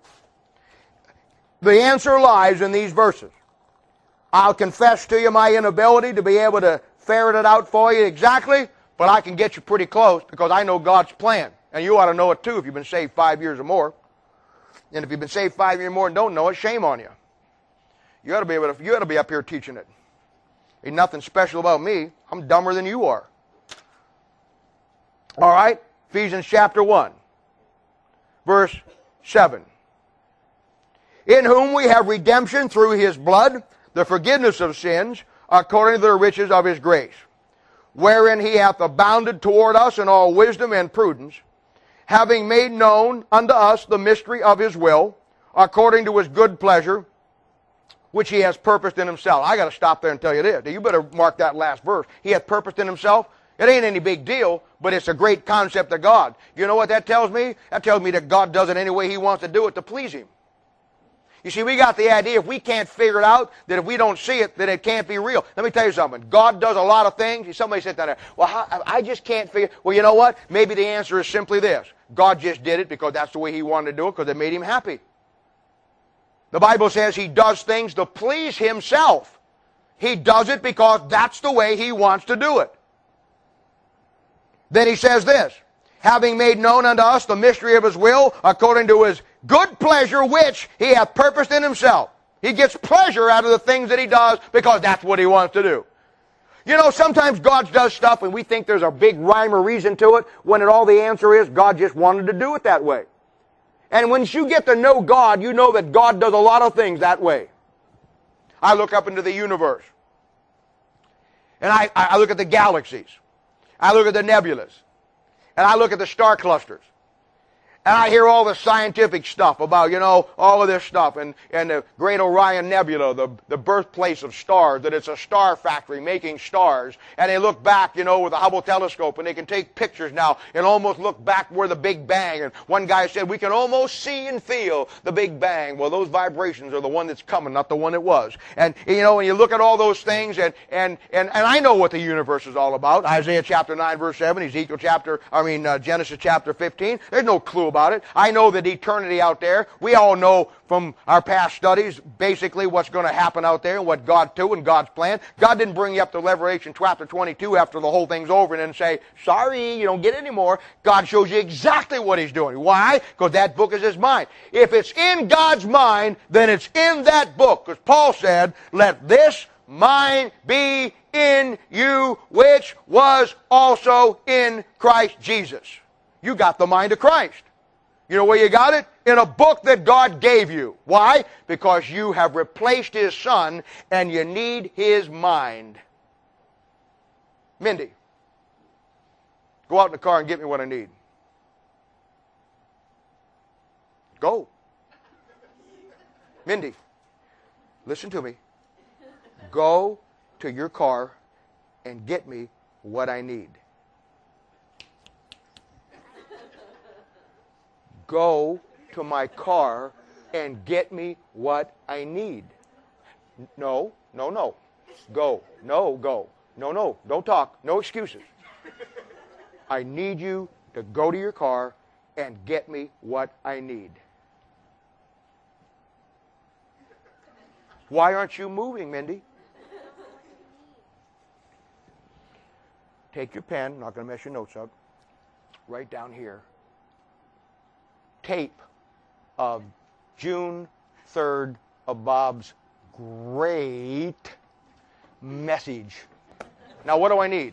the answer lies in these verses. I'll confess to you my inability to be able to ferret it out for you exactly, but I can get you pretty close because I know God's plan. And you ought to know it too if you've been saved 5 years or more. And if you've been saved 5 years or more and don't know it, shame on you. You ought to be up here teaching it. Ain't nothing special about me. I'm dumber than you are. All right? Ephesians chapter 1, verse 7. In whom we have redemption through his blood, the forgiveness of sins, according to the riches of his grace, wherein he hath abounded toward us in all wisdom and prudence, having made known unto us the mystery of his will, according to his good pleasure, which he has purposed in himself. I got to stop there and tell you this. You better mark that last verse. He hath purposed in himself. It ain't any big deal, but it's a great concept of God. You know what that tells me? That tells me that God does it any way he wants to do it to please him. You see, we got the idea if we can't figure it out, that if we don't see it, that it can't be real. Let me tell you something. God does a lot of things. Somebody said down there, well, I just can't figure. Well, you know what? Maybe the answer is simply this. God just did it because that's the way he wanted to do it because it made him happy. The Bible says he does things to please himself. He does it because that's the way he wants to do it. Then he says this, having made known unto us the mystery of his will, according to his good pleasure, which he hath purposed in himself. He gets pleasure out of the things that he does because that's what he wants to do. You know, sometimes God does stuff and we think there's a big rhyme or reason to it, when all the answer is God just wanted to do it that way. And once you get to know God, you know that God does a lot of things that way. I look up into the universe. And I look at the galaxies. I look at the nebulas. And I look at the star clusters. And I hear all the scientific stuff about, you know, all of this stuff. And the Great Orion Nebula, the birthplace of stars, that it's a star factory making stars. And they look back, you know, with the Hubble telescope, and they can take pictures now and almost look back where the Big Bang. And one guy said, we can almost see and feel the Big Bang. Well, those vibrations are the one that's coming, not the one it was. And, you know, when you look at all those things, and I know what the universe is all about. Isaiah chapter 9, verse 7, Genesis chapter 15. There's no clue about about it. I know that eternity out there. We all know from our past studies basically what's going to happen out there and what God do and God's plan. God didn't bring you up to Revelation chapter 22 after the whole thing's over and then say, sorry, you don't get any more. God shows you exactly what He's doing. Why? Because that book is His mind. If it's in God's mind, then it's in that book. Because Paul said, let this mind be in you, which was also in Christ Jesus. You got the mind of Christ. You know where you got it? In a book that God gave you. Why? Because you have replaced His Son and you need His mind. Mindy, go out in the car and get me what I need. Go. Mindy, listen to me. Go to your car and get me what I need. Go to my car and get me what I need. No. Go. Go. No. Don't talk. No excuses. I need you to go to your car and get me what I need. Why aren't you moving, Mindy? Take your pen. Not going to mess your notes up. Right down here. Tape of June 3rd of Bob's great message. Now, what do I need?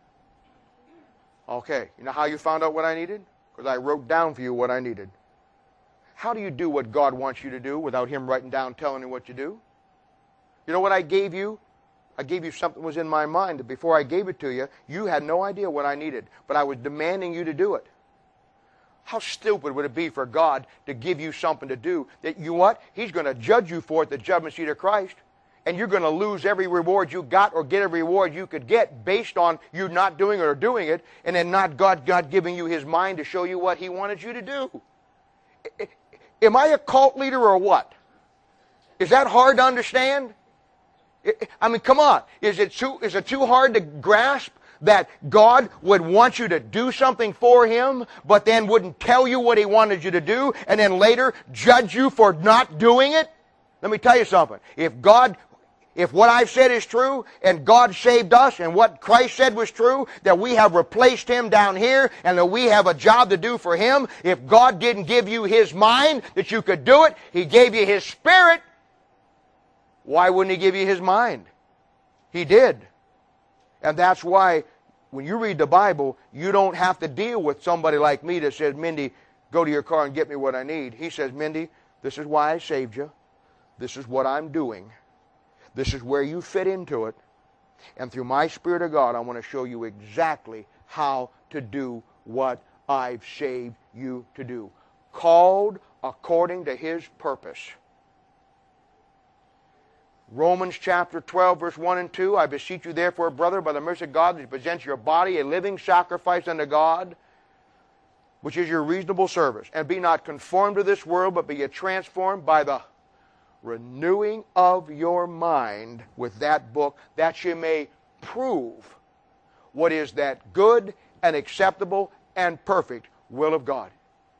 Okay, you know how you found out what I needed? Because I wrote down for you what I needed. How do you do what God wants you to do without Him writing down telling you what you do? You know what I gave you? I gave you something that was in my mind that before I gave it to you, you had no idea what I needed, but I was demanding you to do it. How stupid would it be for God to give you something to do that, you know what? He's going to judge you for it at the judgment seat of Christ, and you're going to lose every reward you got or get every reward you could get based on you not doing it or doing it, and then not God giving you His mind to show you what He wanted you to do. Am I a cult leader or what? Is that hard to understand? I mean, come on. Is it too hard to grasp that God would want you to do something for Him, but then wouldn't tell you what He wanted you to do, and then later judge you for not doing it? Let me tell you something. If what I've said is true, and God saved us, and what Christ said was true, that we have replaced Him down here, and that we have a job to do for Him, if God didn't give you His mind that you could do it, He gave you His Spirit, why wouldn't He give you His mind? He did. And that's why when you read the Bible, you don't have to deal with somebody like me that says, Mindy, go to your car and get me what I need. He says, Mindy, this is why I saved you. This is what I'm doing. This is where you fit into it. And through my Spirit of God, I want to show you exactly how to do what I've saved you to do. Called according to His purpose. Romans chapter 12, verse 1 and 2, I beseech you therefore, brother, by the mercy of God, that you present your body a living sacrifice unto God, which is your reasonable service. And be not conformed to this world, but be ye transformed by the renewing of your mind with that book, that you may prove what is that good and acceptable and perfect will of God.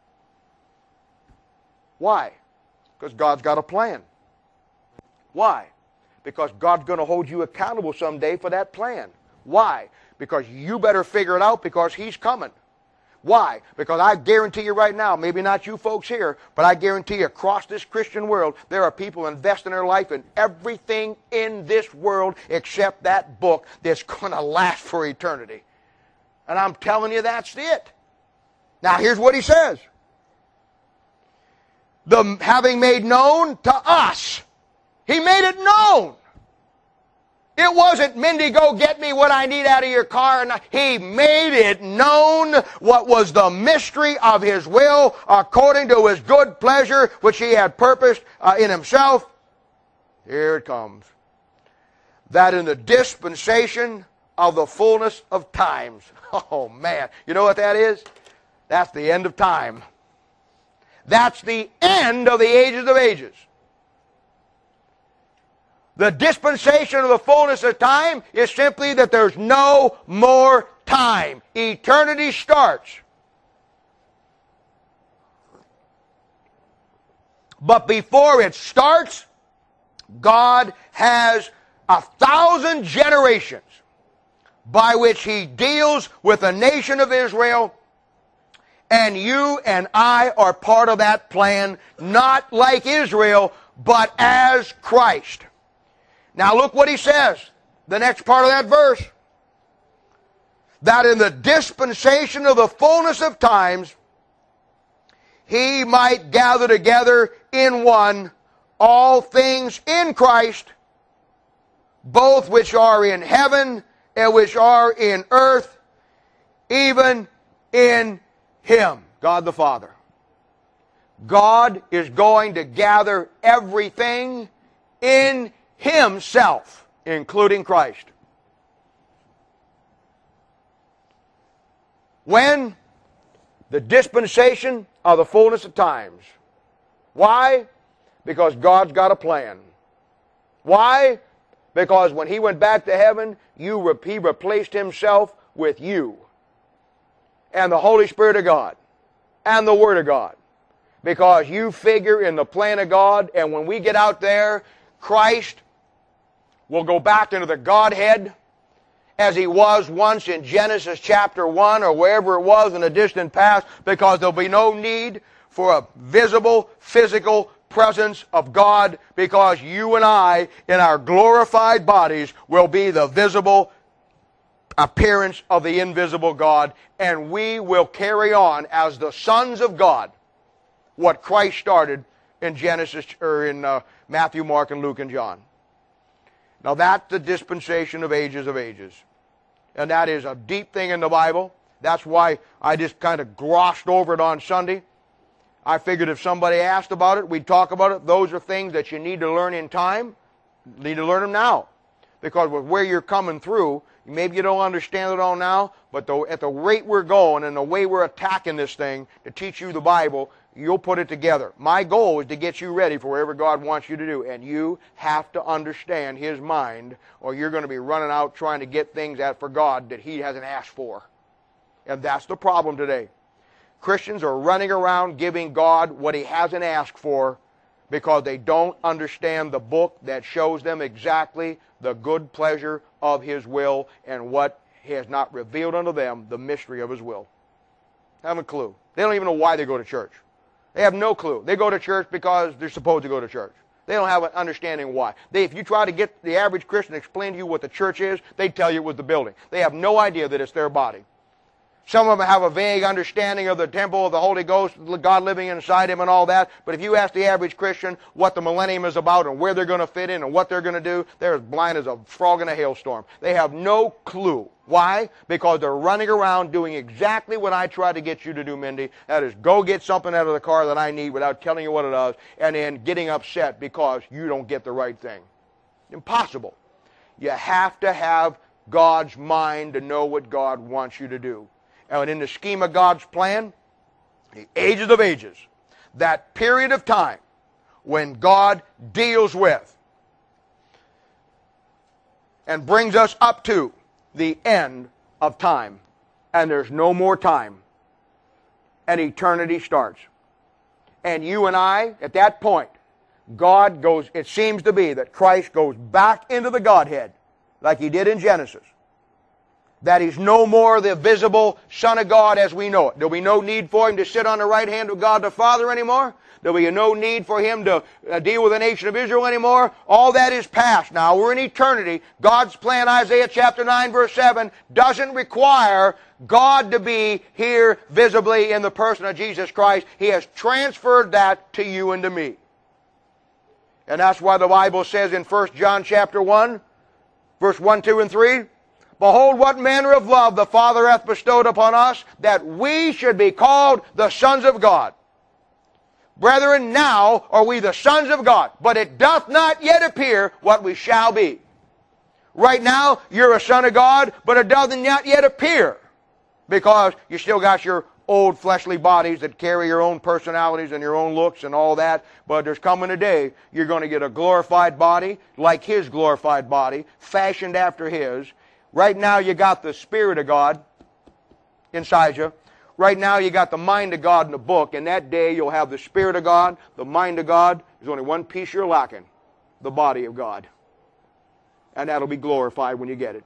Why? Because God's got a plan. Why? Because God's going to hold you accountable someday for that plan. Why? Because you better figure it out because He's coming. Why? Because I guarantee you right now, maybe not you folks here, but I guarantee you across this Christian world, there are people investing their life in everything in this world except that book that's going to last for eternity. And I'm telling you, that's it. Now, here's what he says. The having made known to us. He made it known. It wasn't, Mindy, go get me what I need out of your car. He made it known what was the mystery of His will according to His good pleasure, which He had purposed in Himself. Here it comes. That in the dispensation of the fullness of times. Oh, man. You know what that is? That's the end of time. That's the end of the ages of ages. The dispensation of the fullness of time is simply that there's no more time. Eternity starts But before it starts, God has 1,000 generations by which He deals with the nation of Israel, and you and I are part of that plan, not like Israel, but as Christ. Now look what He says, the next part of that verse. That in the dispensation of the fullness of times, He might gather together in one all things in Christ, both which are in heaven and which are in earth, even in Him, God the Father. God is going to gather everything in Himself, including Christ. When? The dispensation of the fullness of times. Why? Because God's got a plan. Why? Because when He went back to heaven, He replaced Himself with you and the Holy Spirit of God and the Word of God. Because you figure in the plan of God, and when we get out there, Christ will go back into the Godhead as He was once in Genesis chapter 1 or wherever it was in the distant past, because there'll be no need for a visible, physical presence of God, because you and I, in our glorified bodies, will be the visible appearance of the invisible God, and we will carry on as the sons of God what Christ started in Genesis, or in Matthew, Mark, and Luke, and John. Now that's the dispensation of ages, and that is a deep thing in the Bible. That's why I just kind of glossed over it on Sunday. I figured if somebody asked about it, we'd talk about it. Those are things that you need to learn in time. You need to learn them now. Because with where you're coming through, maybe you don't understand it all now, but at the rate we're going and the way we're attacking this thing to teach you the Bible, you'll put it together. My goal is to get you ready for whatever God wants you to do. And you have to understand His mind, or you're going to be running out trying to get things out for God that He hasn't asked for. And that's the problem today. Christians are running around giving God what He hasn't asked for because they don't understand the book that shows them exactly the good pleasure of His will and what He has not revealed unto them, the mystery of His will. They haven't a clue. They don't even know why they go to church. They have no clue. They go to church because they're supposed to go to church. They don't have an understanding why. If you try to get the average Christian to explain to you what the church is, they tell you it was the building. They have no idea that it's their body. Some of them have a vague understanding of the temple of the Holy Ghost, God living inside Him and all that. But if you ask the average Christian what the millennium is about and where they're going to fit in and what they're going to do, they're as blind as a frog in a hailstorm. They have no clue. Why? Because they're running around doing exactly what I try to get you to do, Mindy. That is, go get something out of the car that I need without telling you what it is, and then getting upset because you don't get the right thing. Impossible. You have to have God's mind to know what God wants you to do. And in the scheme of God's plan, the ages of ages, that period of time when God deals with and brings us up to the end of time, and there's no more time, and eternity starts. And you and I, at that point, God goes, it seems to be that Christ goes back into the Godhead like He did in Genesis. That He's no more the visible Son of God as we know it. There'll be no need for Him to sit on the right hand of God the Father anymore. There'll be no need for Him to deal with the nation of Israel anymore. All that is past. Now we're in eternity. God's plan, Isaiah chapter 9 verse 7, doesn't require God to be here visibly in the person of Jesus Christ. He has transferred that to you and to me. And that's why the Bible says in 1 John chapter 1, verse 1, 2, and 3, Behold, what manner of love the Father hath bestowed upon us, that we should be called the sons of God. Brethren, now are we the sons of God, but it doth not yet appear what we shall be. Right now, you're a son of God, but it doesn't yet appear, because you still got your old fleshly bodies that carry your own personalities and your own looks and all that. But there's coming a day you're going to get a glorified body, like His glorified body, fashioned after His. Right now you got the Spirit of God inside you. Right now you got the mind of God in the book, and that day you'll have the Spirit of God, the mind of God. There's only one piece you're lacking, the body of God. And that'll be glorified when you get it.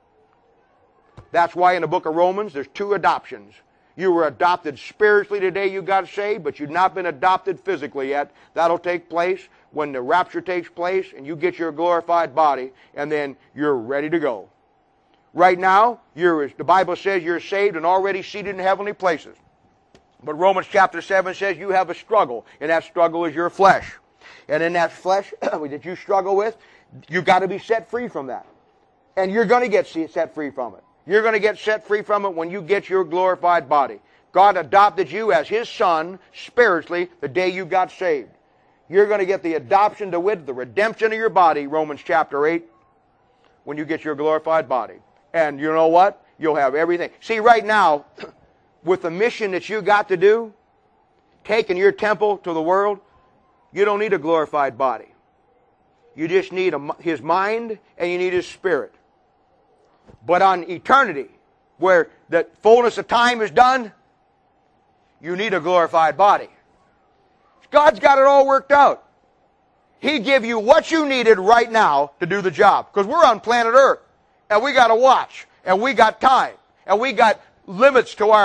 That's why in the book of Romans there's two adoptions. You were adopted spiritually the day you got saved, but you've not been adopted physically yet. That'll take place when the rapture takes place and you get your glorified body, and then you're ready to go. Right now, the Bible says you're saved and already seated in heavenly places. But Romans chapter 7 says you have a struggle, and that struggle is your flesh. And in that flesh that you struggle with, you've got to be set free from that. And you're going to get set free from it. You're going to get set free from it when you get your glorified body. God adopted you as His son spiritually the day you got saved. You're going to get the adoption to wit, the redemption of your body, Romans chapter 8, when you get your glorified body. And you know what? You'll have everything. See, right now, with the mission that you got to do, taking your temple to the world, you don't need a glorified body. You just need His mind and you need His spirit. But on eternity, where the fullness of time is done, you need a glorified body. God's got it all worked out. He give you what you needed right now to do the job. Because we're on planet Earth. And we got to watch. And we got time. And we got limits to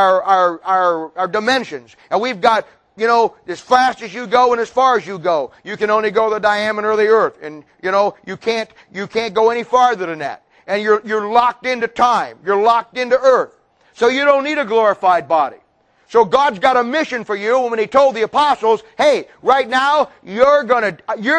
our dimensions. And we've got, as fast as you go and as far as you go. You can only go the diameter of the earth. And, you can't go any farther than that. And you're locked into time. You're locked into earth. So you don't need a glorified body. So God's got a mission for you. When He told the apostles, hey, right now you're gonna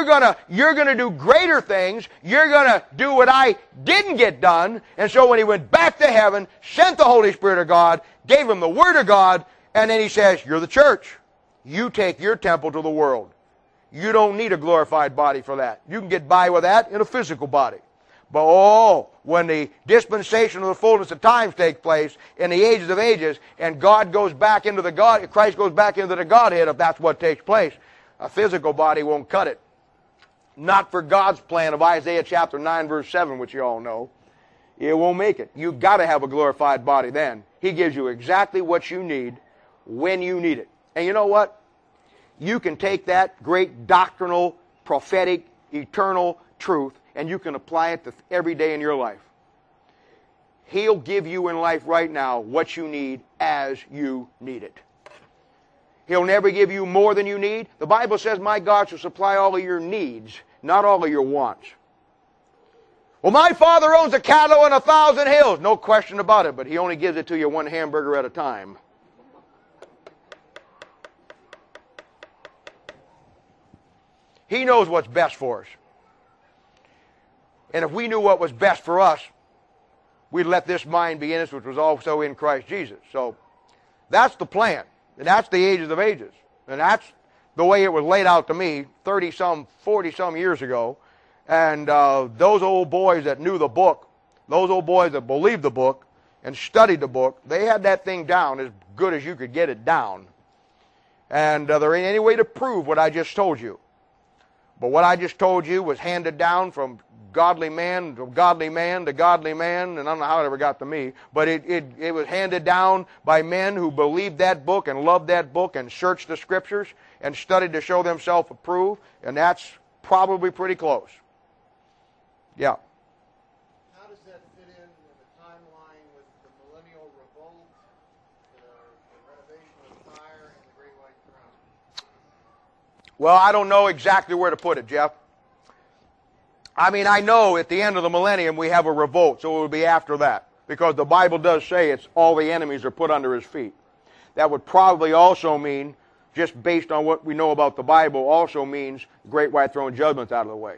do greater things. You're gonna do what I didn't get done. And so when He went back to heaven, sent the Holy Spirit of God, gave them the Word of God, and then He says, you're the church. You take your temple to the world. You don't need a glorified body for that. You can get by with that in a physical body. But when the dispensation of the fullness of times takes place in the ages of ages, and God goes back into Christ goes back into the Godhead, if that's what takes place, a physical body won't cut it. Not for God's plan of Isaiah chapter 9 verse 7, which you all know. It won't make it. You've got to have a glorified body then. He gives you exactly what you need when you need it. And you know what? You can take that great doctrinal, prophetic, eternal truth and you can apply it to every day in your life. He'll give you in life right now what you need as you need it. He'll never give you more than you need. The Bible says, my God shall supply all of your needs, not all of your wants. Well, my Father owns a cattle on 1,000 hills. No question about it, but He only gives it to you one hamburger at a time. He knows what's best for us. And if we knew what was best for us, we'd let this mind be in us, which was also in Christ Jesus. So that's the plan. And that's the ages of ages. And that's the way it was laid out to me 30-some, 40-some years ago. And those old boys that knew the book, those old boys that believed the book and studied the book, they had that thing down as good as you could get it down. And there ain't any way to prove what I just told you. But what I just told you was handed down from godly man to godly man to godly man, and I don't know how it ever got to me, but it was handed down by men who believed that book and loved that book and searched the Scriptures and studied to show themselves approved, and that's probably pretty close. Yeah. How does that fit in the timeline with the millennial revolt, the renovation of fire, and the Great White Throne? Well, I don't know exactly where to put it, Jeff. I mean, I know at the end of the millennium we have a revolt, so it will be after that. Because the Bible does say it's all the enemies are put under His feet. That would probably also mean, just based on what we know about the Bible, also means Great White Throne Judgment's out of the way.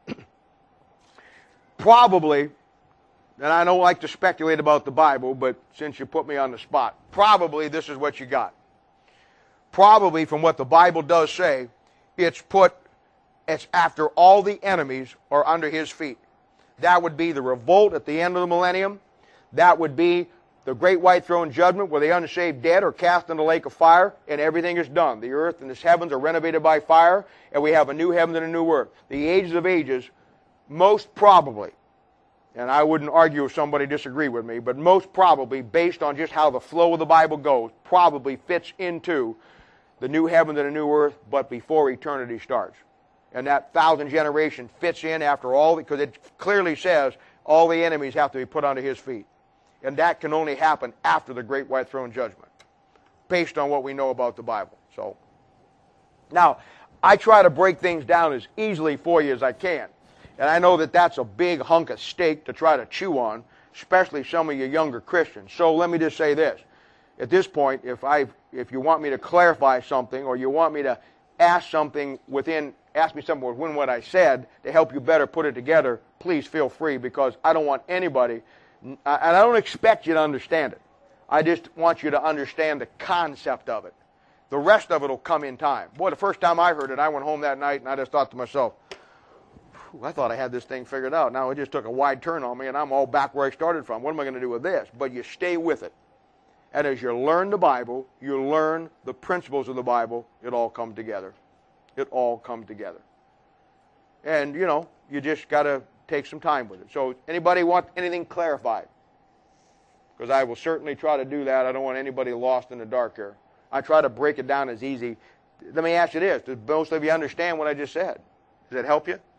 Probably, and I don't like to speculate about the Bible, but since you put me on the spot, probably this is what you got. Probably from what the Bible does say, it's after all the enemies are under His feet. That would be the revolt at the end of the millennium. That would be the Great White Throne Judgment where the unsaved dead are cast in the lake of fire and everything is done. The earth and its heavens are renovated by fire and we have a new heaven and a new earth. The ages of ages, most probably, and I wouldn't argue if somebody disagreed with me, but most probably, based on just how the flow of the Bible goes, probably fits into the new heaven and the new earth, but before eternity starts. And that 1,000 generation fits in after all, because it clearly says all the enemies have to be put under his feet. And that can only happen after the great white throne judgment, based on what we know about the Bible. So, now, I try to break things down as easily for you as I can. And I know that that's a big hunk of steak to try to chew on, especially some of you younger Christians. So let me just say this. At this point, if you want me to clarify something, or you want me to ask me something within what I said to help you better put it together, please feel free, because I don't want anybody, and I don't expect you to understand it. I just want you to understand the concept of it. The rest of it will come in time. Boy, the first time I heard it, I went home that night and I just thought to myself, I thought I had this thing figured out. Now it just took a wide turn on me, and I'm all back where I started from. What am I going to do with this? But you stay with it. And as you learn the Bible, you learn the principles of the Bible, it all comes together. It all comes together. And, you just got to take some time with it. So anybody want anything clarified? Because I will certainly try to do that. I don't want anybody lost in the dark here. I try to break it down as easy. Let me ask you this. Does most of you understand what I just said? Does that help you?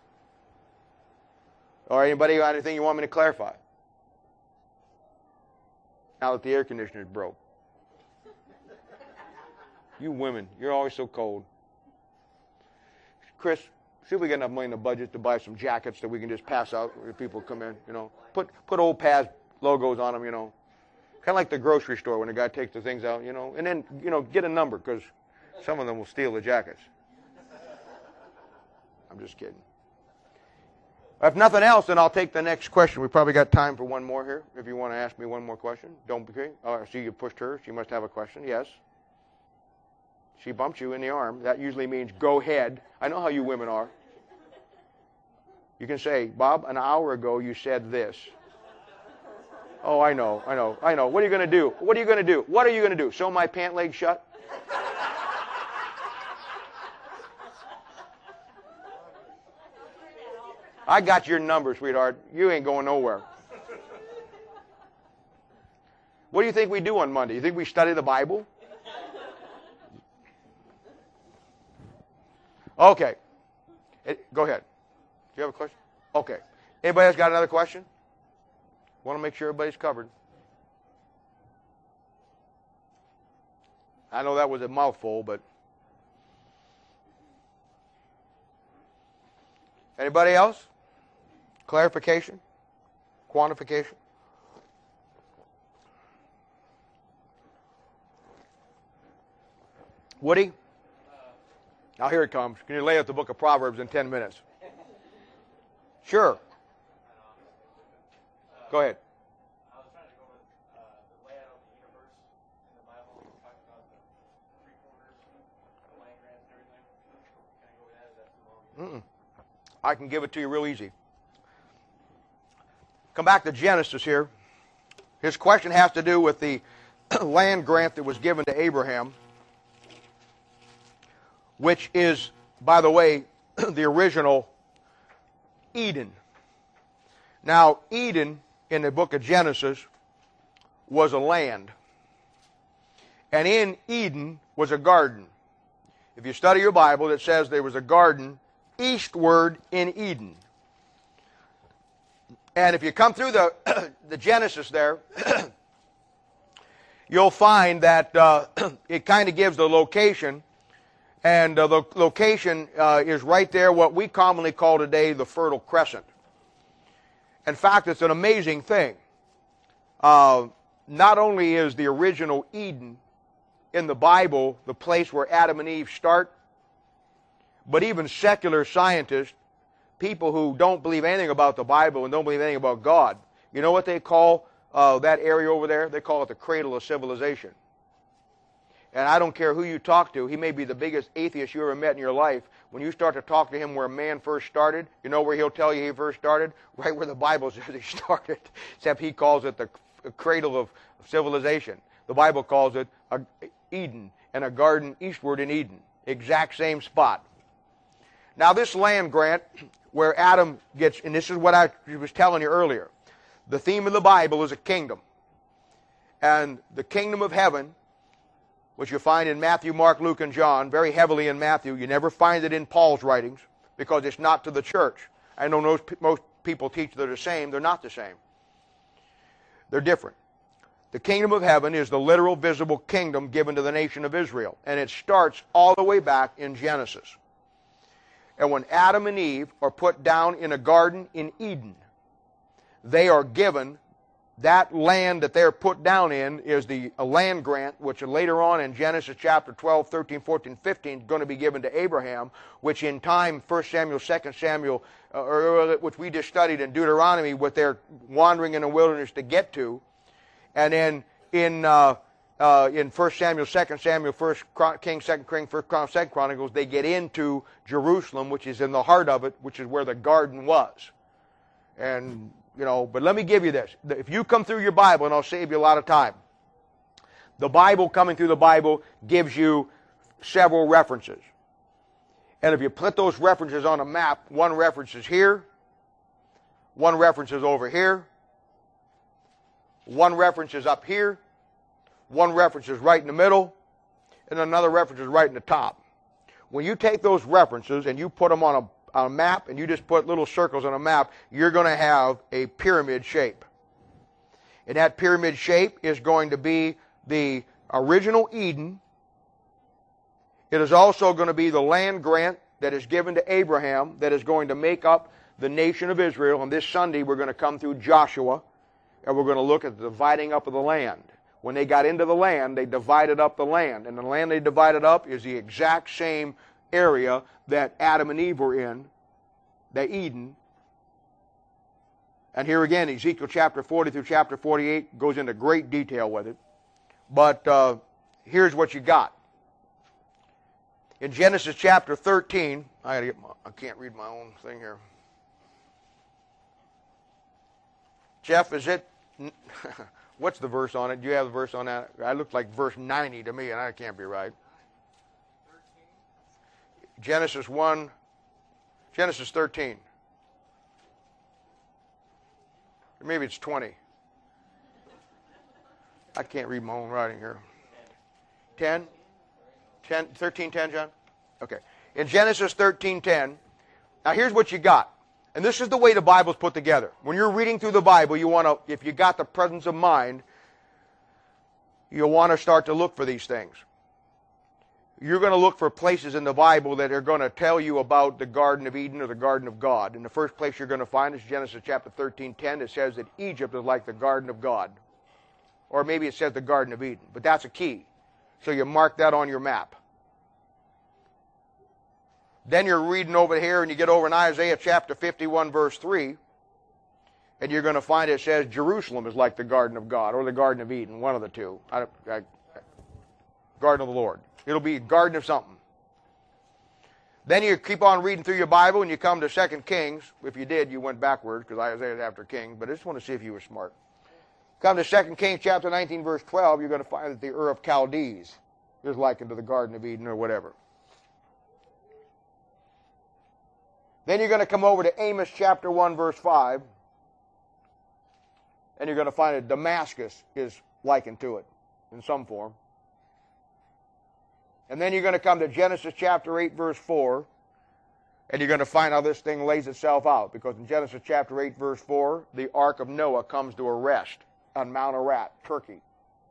Or anybody got anything you want me to clarify? Now that the air conditioner is broke. You women, you're always so cold. Chris, see if we get enough money in the budget to buy some jackets that we can just pass out when people come in, Put old Paz logos on them, Kind of like the grocery store when the guy takes the things out, And then, get a number, because some of them will steal the jackets. I'm just kidding. If nothing else, then I'll take the next question. We probably got time for one more here, if you want to ask me one more question. Don't be okay. Oh, I see you pushed her. She must have a question. Yes. She bumped you in the arm. That usually means go ahead. I know how you women are. You can say, Bob, an hour ago you said this. Oh, I know. What are you going to do? What are you going to do? Sew my pant leg shut? I got your number, sweetheart. You ain't going nowhere. What do you think we do on Monday? You think we study the Bible? Okay. Go ahead. Do you have a question? Okay. Anybody else got another question? Want to make sure everybody's covered. I know that was a mouthful, but... Anybody else? Clarification? Quantification? Woody? Now here it comes. Can you lay out the book of Proverbs in 10 minutes? Sure. Go ahead. I was trying to go with the layout of the universe in the Bible. We talked about the three corners, the land grants and everything. Can I go with that? Is that too long? I can give it to you real easy. Come back to Genesis here. His question has to do with the land grant that was given to Abraham, which is, by the way, the original Eden. Now, Eden, in the book of Genesis, was a land. And in Eden was a garden. If you study your Bible, it says there was a garden eastward in Eden. And if you come through the Genesis there, you'll find that it kind of gives the location. And the location is right there, what we commonly call today the Fertile Crescent. In fact, it's an amazing thing. Not only is the original Eden in the Bible the place where Adam and Eve start, but even secular scientists, people who don't believe anything about the Bible and don't believe anything about God, you know what they call that area over there? They call it the cradle of civilization. And I don't care who you talk to. He may be the biggest atheist you ever met in your life. When you start to talk to him where man first started, you know where he'll tell you he first started? Right where the Bible says he started. Except he calls it the cradle of civilization. The Bible calls it Eden, and a garden eastward in Eden. Exact same spot. Now this land grant where Adam gets, and this is what I was telling you earlier, The theme of the Bible is a kingdom. And the kingdom of heaven, which you find in Matthew, Mark, Luke, and John, very heavily in Matthew. You never find it in Paul's writings because it's not to the church. I know most people teach they're the same. They're not the same. They're different. The kingdom of heaven is the literal, visible kingdom given to the nation of Israel. And it starts all the way back in Genesis. And when Adam and Eve are put down in a garden in Eden, they are given that land that they're put down in is a land grant, which later on in Genesis chapter 12, 13, 14, 15 is going to be given to Abraham, which in time, 1 Samuel, 2 Samuel, which we just studied in Deuteronomy, what they're wandering in the wilderness to get to. And then in 1 Samuel, 2 Samuel, 1 Kings, 2 Kings, 1 Chronicles, 2 Chronicles, they get into Jerusalem, which is in the heart of it, which is where the garden was. And, you know, but let me give you this. If you come through your Bible, and I'll save you a lot of time, the Bible, coming through the Bible, gives you several references. And if you put those references on a map, one reference is here, one reference is over here, one reference is up here, one reference is right in the middle, and another reference is right in the top. When you take those references and you put them on a map, and you just put little circles on a map, you're going to have a pyramid shape. And that pyramid shape is going to be the original Eden. It is also going to be the land grant that is given to Abraham that is going to make up the nation of Israel. And this Sunday we're going to come through Joshua, and we're going to look at the dividing up of the land. When they got into the land, they divided up the land. And the land they divided up is the exact same area that Adam and Eve were in, the Eden. And here again, Ezekiel chapter 40 through chapter 48 goes into great detail with it. But here's what you got. In Genesis chapter 13, I can't read my own thing here. Jeff, is it... What's the verse on it? Do you have the verse on that? It looks like verse 90 to me, and that can't be right. Genesis 13. Maybe it's 20. I can't read my own writing here. 10? 13:10, John? Okay. In Genesis 13:10, now here's what you got. And this is the way the Bible's put together. When you're reading through the Bible, you want to, if you got the presence of mind, you'll want to start to look for these things. You're going to look for places in the Bible that are going to tell you about the Garden of Eden or the Garden of God. And the first place you're going to find is Genesis chapter 13:10. It says that Egypt is like the Garden of God. Or maybe it says the Garden of Eden. But that's a key. So you mark that on your map. Then you're reading over here and you get over in Isaiah chapter 51 verse 3. And you're going to find it says Jerusalem is like the Garden of God or the Garden of Eden. One of the two. Garden of the Lord. It'll be Garden of something. Then you keep on reading through your Bible and you come to 2 Kings. If you did, you went backwards because Isaiah is after King. But I just want to see if you were smart. Come to 2 Kings chapter 19 verse 12. You're going to find that the Ur of Chaldees is likened to the Garden of Eden or whatever. Then you're going to come over to Amos chapter 1 verse 5. And you're going to find that Damascus is likened to it in some form. And then you're going to come to Genesis chapter 8 verse 4. And you're going to find how this thing lays itself out. Because in Genesis chapter 8 verse 4, the ark of Noah comes to a rest on Mount Ararat, Turkey.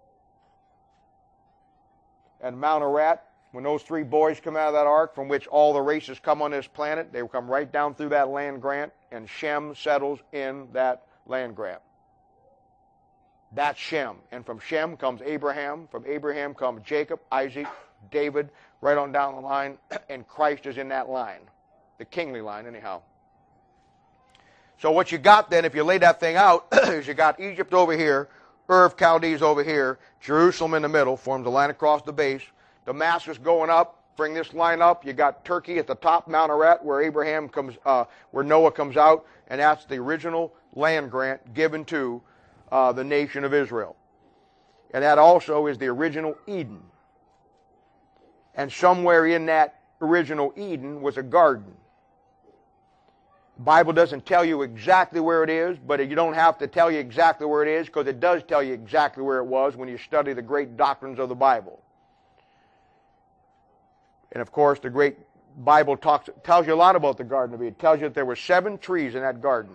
And Mount Ararat, when those three boys come out of that ark, from which all the races come on this planet, they will come right down through that land grant, and Shem settles in that land grant. That's Shem. And from Shem comes Abraham. From Abraham comes Jacob, Isaac, David, right on down the line, and Christ is in that line. The kingly line, anyhow. So what you got then, if you lay that thing out, is you got Egypt over here, Ur of Chaldees over here, Jerusalem in the middle, forms a line across the base, Damascus going up, bring this line up, you got Turkey at the top, Mount Ararat, where Abraham comes, where Noah comes out, and that's the original land grant given to the nation of Israel. And that also is the original Eden. And somewhere in that original Eden was a garden. Bible doesn't tell you exactly where it is, but you don't have to tell you exactly where it is, because it does tell you exactly where it was when you study the great doctrines of the Bible. And of course, the great Bible tells you a lot about the Garden of Eden. It tells you that there were 7 trees in that garden.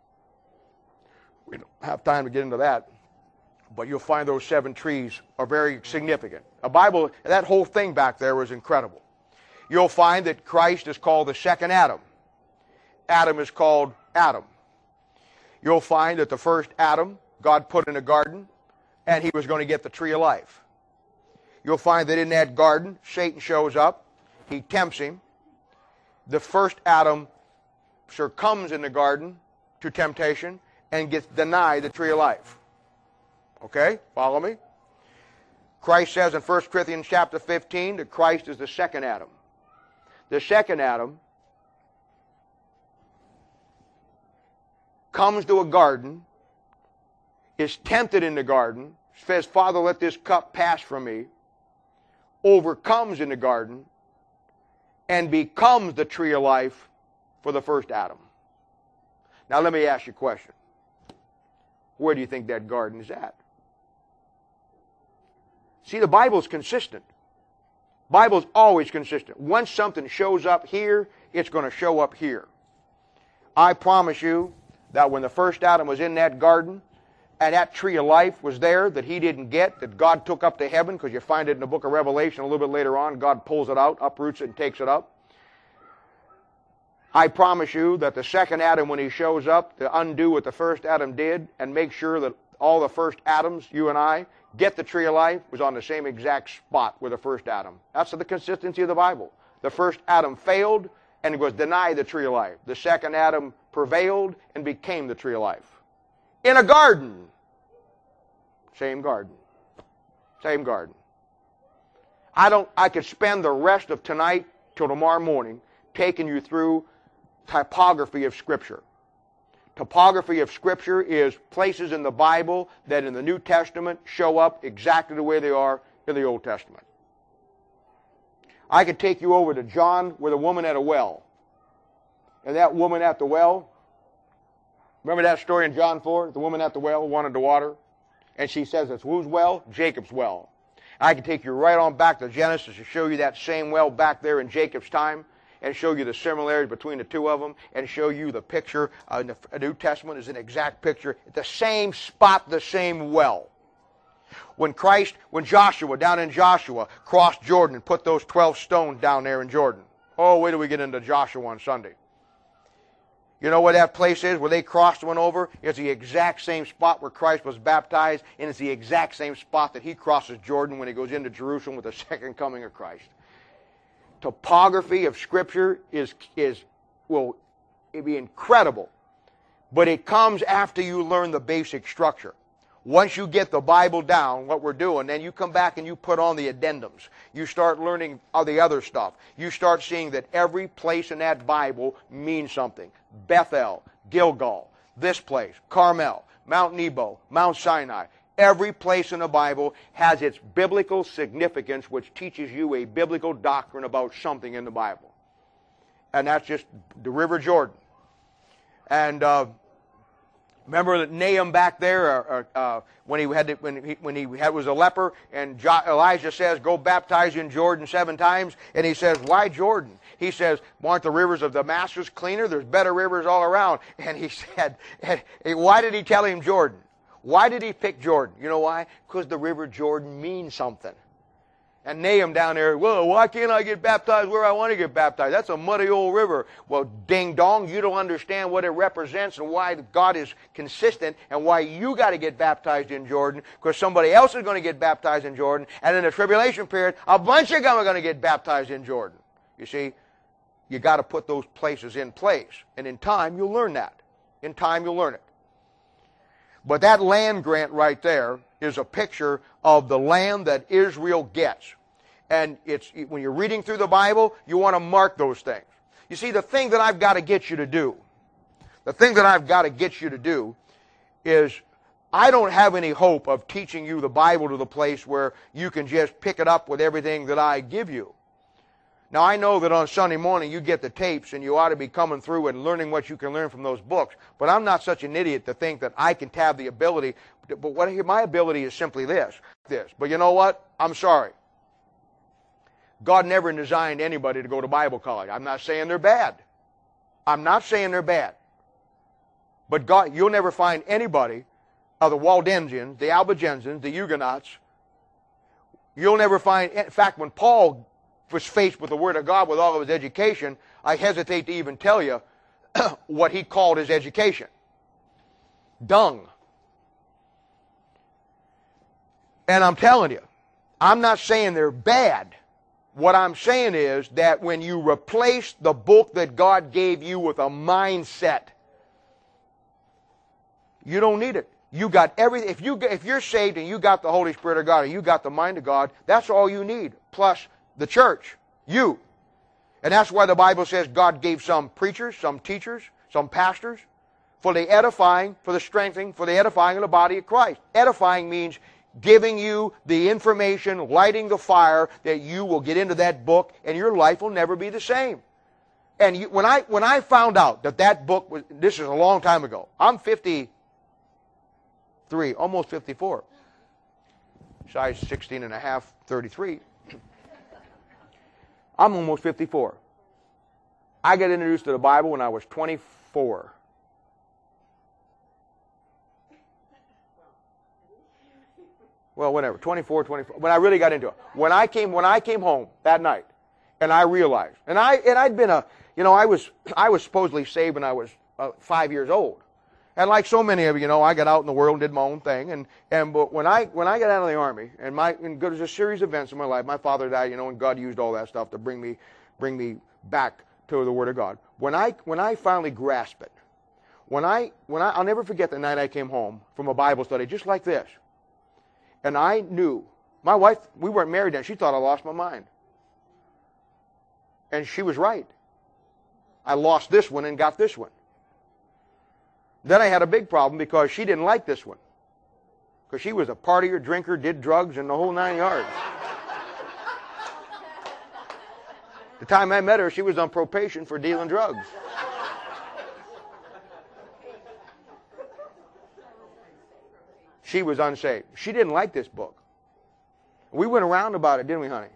We don't have time to get into that, but you'll find those 7 trees are very significant. A Bible, that whole thing back there was incredible. You'll find that Christ is called the second Adam. Adam is called Adam. You'll find that the first Adam, God put in a garden, and he was going to get the tree of life. You'll find that in that garden, Satan shows up. He tempts him. The first Adam succumbs in the garden to temptation and gets denied the tree of life. Okay? Follow me? Christ says in 1 Corinthians chapter 15 that Christ is the second Adam. The second Adam comes to a garden, is tempted in the garden, says, Father, let this cup pass from me, overcomes in the garden, and becomes the tree of life for the first Adam. Now let me ask you a question. Where do you think that garden is at? See, the Bible's consistent. Bible's always consistent. Once something shows up here, it's going to show up here. I promise you that when the first Adam was in that garden, and that tree of life was there that he didn't get, that God took up to heaven, because you find it in the book of Revelation a little bit later on, God pulls it out, uproots it, and takes it up. I promise you that the second Adam, when he shows up, to undo what the first Adam did and make sure that all the first Adams, you and I, get the tree of life, was on the same exact spot with the first Adam. That's the consistency of the Bible. The first Adam failed and was denied the tree of life. The second Adam prevailed and became the tree of life. In a garden. Same garden. Same garden. I could spend the rest of tonight till tomorrow morning taking you through typography of Scripture. Topography of Scripture is places in the Bible that in the New Testament show up exactly the way they are in the Old Testament. I could take you over to John with a woman at a well. And that woman at the well, remember that story in John 4? The woman at the well wanted the water. And she says, it's whose well? Jacob's well. I can take you right on back to Genesis to show you that same well back there in Jacob's time, and show you the similarities between the two of them, and show you the picture in the New Testament is an exact picture. The same spot, the same well. When Joshua, down in Joshua, crossed Jordan and put those 12 stones down there in Jordan. Oh, wait till we get into Joshua on Sunday. You know where that place is, where they crossed one over? It's the exact same spot where Christ was baptized, and it's the exact same spot that he crosses Jordan when he goes into Jerusalem with the second coming of Christ. Topography of Scripture will be incredible, but it comes after you learn the basic structure. Once you get the Bible down, what we're doing, then you come back and you put on the addendums. You start learning all the other stuff. You start seeing that every place in that Bible means something. Bethel, Gilgal, this place, Carmel, Mount Nebo, Mount Sinai. Every place in the Bible has its biblical significance, which teaches you a biblical doctrine about something in the Bible. And that's just the River Jordan. And remember that Nahum back there, when he was a leper, and Elijah says, go baptize in Jordan 7 times. And he says, why Jordan? He says, aren't the rivers of Damascus cleaner? There's better rivers all around. And he said, why did he tell him Jordan? Why did he pick Jordan? You know why? Because the River Jordan means something. And Nahum down there, well, why can't I get baptized where I want to get baptized? That's a muddy old river. Well, ding dong, you don't understand what it represents and why God is consistent and why you got to get baptized in Jordan, because somebody else is going to get baptized in Jordan, and in the tribulation period, a bunch of them are going to get baptized in Jordan. You see, you got to put those places in place. And in time, you'll learn that. In time, you'll learn it. But that land grant right there is a picture of the land that Israel gets. And when you're reading through the Bible, you want to mark those things. You see, the thing that I've got to get you to do, is I don't have any hope of teaching you the Bible to the place where you can just pick it up with everything that I give you. Now, I know that on Sunday morning you get the tapes and you ought to be coming through and learning what you can learn from those books. But I'm not such an idiot to think that I can have the ability. But my ability is simply this. But you know what? I'm sorry. God never designed anybody to go to Bible college. I'm not saying they're bad. I'm not saying they're bad. But God, you'll never find anybody of the Waldensians, the Albigensians, the Huguenots. You'll never find, in fact, when Paul was faced with the Word of God with all of his education, I hesitate to even tell you what he called his education. Dung. And I'm telling you, I'm not saying they're bad. What I'm saying is that when you replace the book that God gave you with a mindset, you don't need it. You got everything. If you're saved and you got the Holy Spirit of God and you got the mind of God, that's all you need. Plus the church, you. And that's why the Bible says God gave some preachers, some teachers, some pastors for the edifying, for the strengthening, for the edifying of the body of Christ. Edifying means giving you the information, lighting the fire that you will get into that book and your life will never be the same. And when I found out that book was, this is a long time ago. I'm 53, almost 54. Size 16 and a half, 33. I'm almost 54. I got introduced to the Bible when I was 24. Well, whatever, 24, 25. When I really got into it. When I came home that night, and I realized, I'd been I was supposedly saved when I was 5 years old. And like so many of you, I got out in the world and did my own thing. But when I got out of the Army, and there was a series of events in my life. My father died, and God used all that stuff to bring me back to the Word of God. When I finally grasped it, I'll never forget the night I came home from a Bible study just like this. And I knew, my wife, we weren't married then, she thought I lost my mind. And she was right. I lost this one and got this one. Then I had a big problem because she didn't like this one. Because she was a partier, drinker, did drugs, and the whole 9 yards. The time I met her, she was on probation for dealing drugs. She was unsaved. She didn't like this book. We went around about it, didn't we, honey?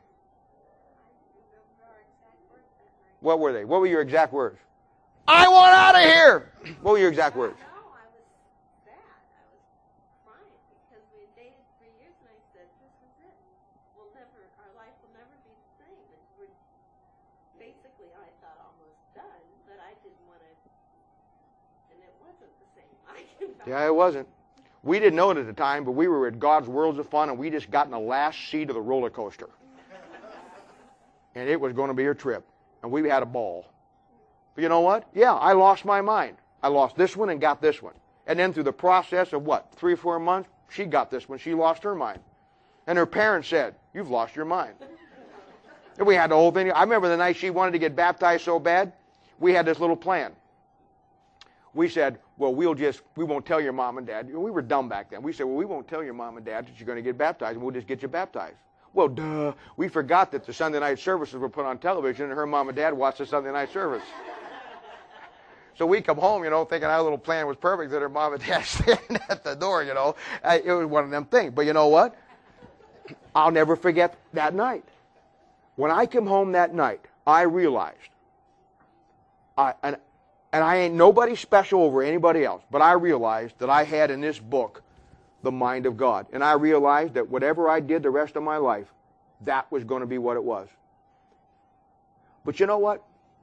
What were they? What were your exact words? I want out of here! What were your exact words? No, I was sad. I was crying because we had dated 3 years, and I said, "This is it. Our life will never be the same." And we're basically, I thought, almost done, but I didn't want to. And it wasn't the same. Yeah, it wasn't. We didn't know it at the time, but we were at God's Worlds of Fun, and we just got in the last seat of the roller coaster. And it was going to be a trip, and we had a ball. But you know what? Yeah, I lost my mind. I lost this one and got this one. And then through the process of 3 or 4 months, she got this one. She lost her mind. And her parents said, "You've lost your mind." And we had the whole thing. I remember the night she wanted to get baptized so bad, we had this little plan. We said, well, we won't tell your mom and dad. We were dumb back then. We said, well, we won't tell your mom and dad that you're going to get baptized, and we'll just get you baptized. Well, duh. We forgot that the Sunday night services were put on television, and her mom and dad watched the Sunday night service. So we come home, thinking our little plan was perfect, that her mom and dad standing at the door, It was one of them things. But you know what? I'll never forget that night. When I came home that night, I realized, and I ain't nobody special over anybody else, but I realized that I had in this book the mind of God. And I realized that whatever I did the rest of my life, that was going to be what it was. But you know what?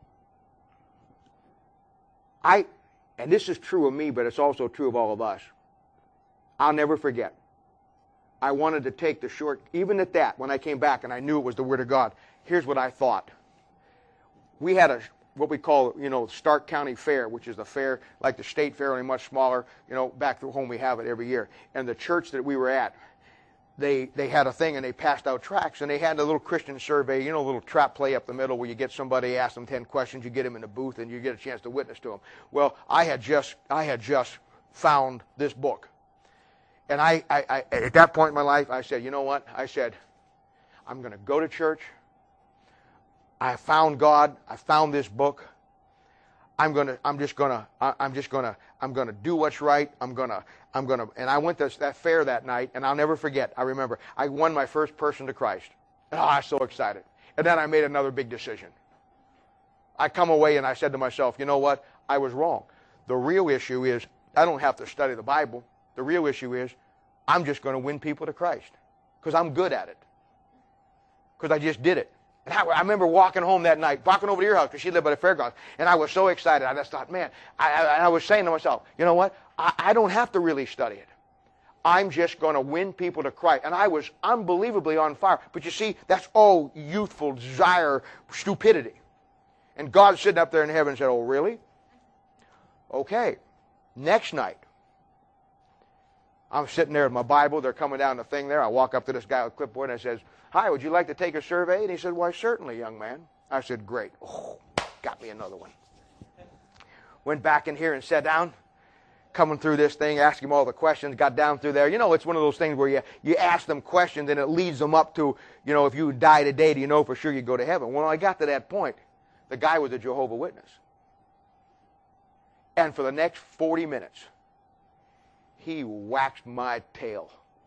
And this is true of me, but it's also true of all of us. I'll never forget. I wanted to take the short, even at that, when I came back and I knew it was the Word of God, here's what I thought. We had what we call, Stark County Fair, which is a fair like the state fair, only much smaller. Back to home we have it every year. And the church that we were at, they had a thing and they passed out tracts, and they had a little Christian survey, a little trap play up the middle where you get somebody, ask them 10 questions, you get them in the booth, and you get a chance to witness to them. Well, I had just found this book. And I at that point in my life, I said, you know what? I said, I'm going to go to church. I found God. I found this book. I'm just gonna do what's right. And I went to that fair that night, and I'll never forget. I remember I won my first person to Christ. Oh, I was so excited. And then I made another big decision. I come away and I said to myself, you know what? I was wrong. The real issue is I don't have to study the Bible. The real issue is I'm just going to win people to Christ because I'm good at it. Because I just did it. And I remember walking home that night, walking over to your house because she lived by the fairgrounds, and I was so excited. I just thought, man, I was saying to myself, you know what? I don't have to really study it. I'm just going to win people to Christ. And I was unbelievably on fire. But you see, that's all youthful desire, stupidity. And God's sitting up there in heaven and said, oh, really? Okay. Next night, I'm sitting there with my Bible. They're coming down the thing there. I walk up to this guy with a clipboard and I says, hi, would you like to take a survey? And he said, why, certainly, young man. I said, great. Oh, got me another one. Went back in here and sat down, coming through this thing, asked him all the questions, got down through there. You know, it's one of those things where you ask them questions and it leads them up to, you know, if you die today, do you know for sure you go to heaven? When I got to that point, the guy was a Jehovah's Witness. And for the next 40 minutes, he waxed my tail.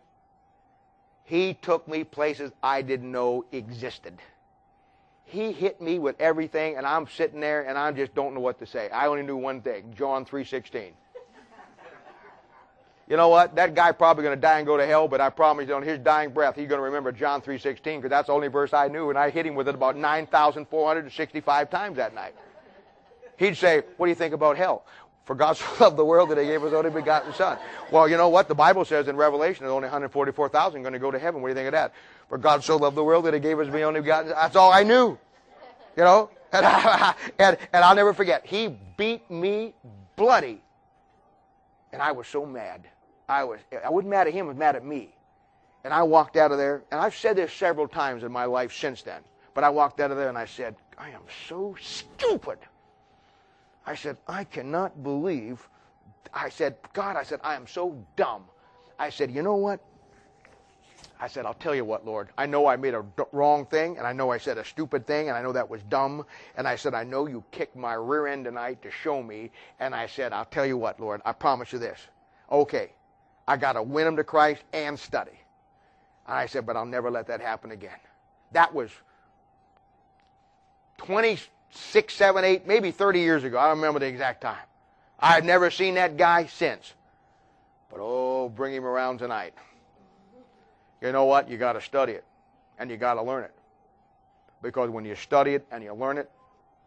He took me places I didn't know existed. He hit me with everything, and I'm sitting there, and I just don't know what to say. I only knew one thing, John 3:16. You know what? That guy probably going to die and go to hell, but I promise you on his dying breath, he's going to remember John 3:16 because that's the only verse I knew, and I hit him with it about 9,465 times that night. He'd say, what do you think about hell? For God so loved the world that he gave his only begotten Son. Well, you know what? The Bible says in Revelation there's only 144,000 going to go to heaven. What do you think of that? For God so loved the world that he gave his only begotten Son. That's all I knew. You know? And I'll never forget. He beat me bloody. And I was so mad. I wasn't mad at him, I was mad at me. And I walked out of there, and I've said this several times in my life since then, but I walked out of there and I said, I am so stupid. I said, I cannot believe. I said, God, I am so dumb. I said, you know what? I said, I'll tell you what, Lord. I know I made a wrong thing, and I know I said a stupid thing, and I know that was dumb. And I said, I know you kicked my rear end tonight to show me. And I said, I'll tell you what, Lord. I promise you this. Okay, I got to win them to Christ and study. And I said, but I'll never let that happen again. That was 26, 7, 8, maybe 30 years ago. I don't remember the exact time. I've never seen that guy since. But oh, bring him around tonight. You know what? You got to study it. And you got to learn it. Because when you study it and you learn it,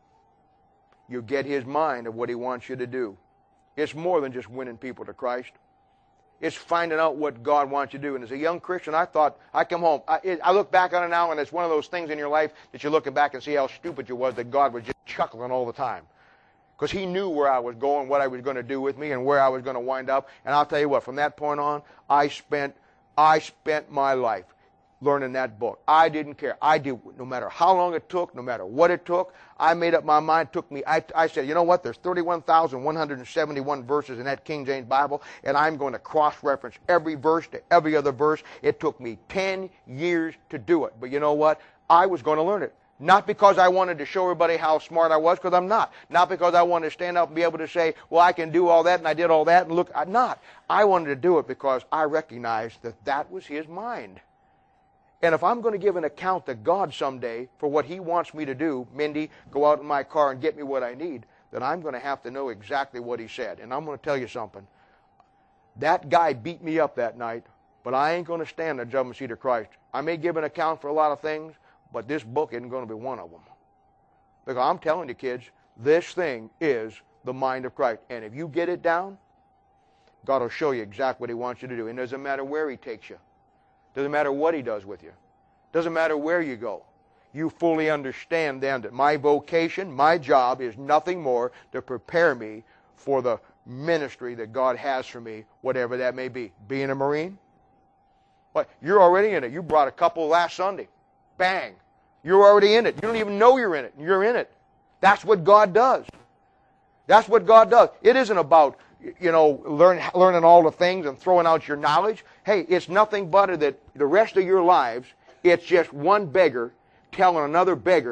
you get his mind of what he wants you to do. It's more than just winning people to Christ. It's finding out what God wants you to do. And as a young Christian, I thought, I come home. I look back on it now, and it's one of those things in your life that you're looking back and see how stupid you was that God was just chuckling all the time. Because he knew where I was going, what I was going to do with me, and where I was going to wind up. And I'll tell you what, from that point on, I spent my life learning that book. I didn't care. I did, no matter how long it took, no matter what it took, I made up my mind. It took me, I said, you know what, there's 31,171 verses in that King James Bible, and I'm going to cross-reference every verse to every other verse. It took me 10 years to do it. But you know what? I was going to learn it. Not because I wanted to show everybody how smart I was, because I'm not. Not because I wanted to stand up and be able to say, well, I can do all that, and I did all that, and look, I'm not. I wanted to do it because I recognized that that was his mind. And if I'm going to give an account to God someday for what he wants me to do, Mindy, go out in my car and get me what I need, then I'm going to have to know exactly what he said. And I'm going to tell you something. That guy beat me up that night, but I ain't going to stand at the judgment seat of Christ. I may give an account for a lot of things, but this book isn't going to be one of them. Because I'm telling you, kids, this thing is the mind of Christ. And if you get it down, God will show you exactly what he wants you to do. And it doesn't matter where he takes you. Doesn't matter what he does with you. Doesn't matter where you go. You fully understand then that my vocation, my job is nothing more to prepare me for the ministry that God has for me, whatever that may be. Being a Marine? What? You're already in it. You brought a couple last Sunday. Bang. You're already in it. You don't even know you're in it. You're in it. That's what God does. That's what God does. It isn't about, you know, learning all the things and throwing out your knowledge. Hey, it's nothing but that the rest of your lives, it's just one beggar telling another beggar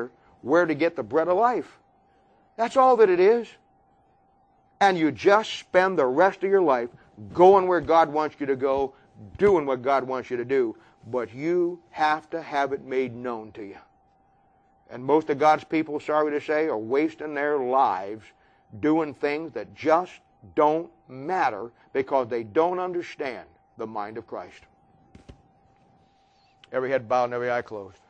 where to get the bread of life. That's all that it is. And you just spend the rest of your life going where God wants you to go, doing what God wants you to do. But you have to have it made known to you. And most of God's people, sorry to say, are wasting their lives doing things that just don't matter because they don't understand the mind of Christ. Every head bowed and every eye closed.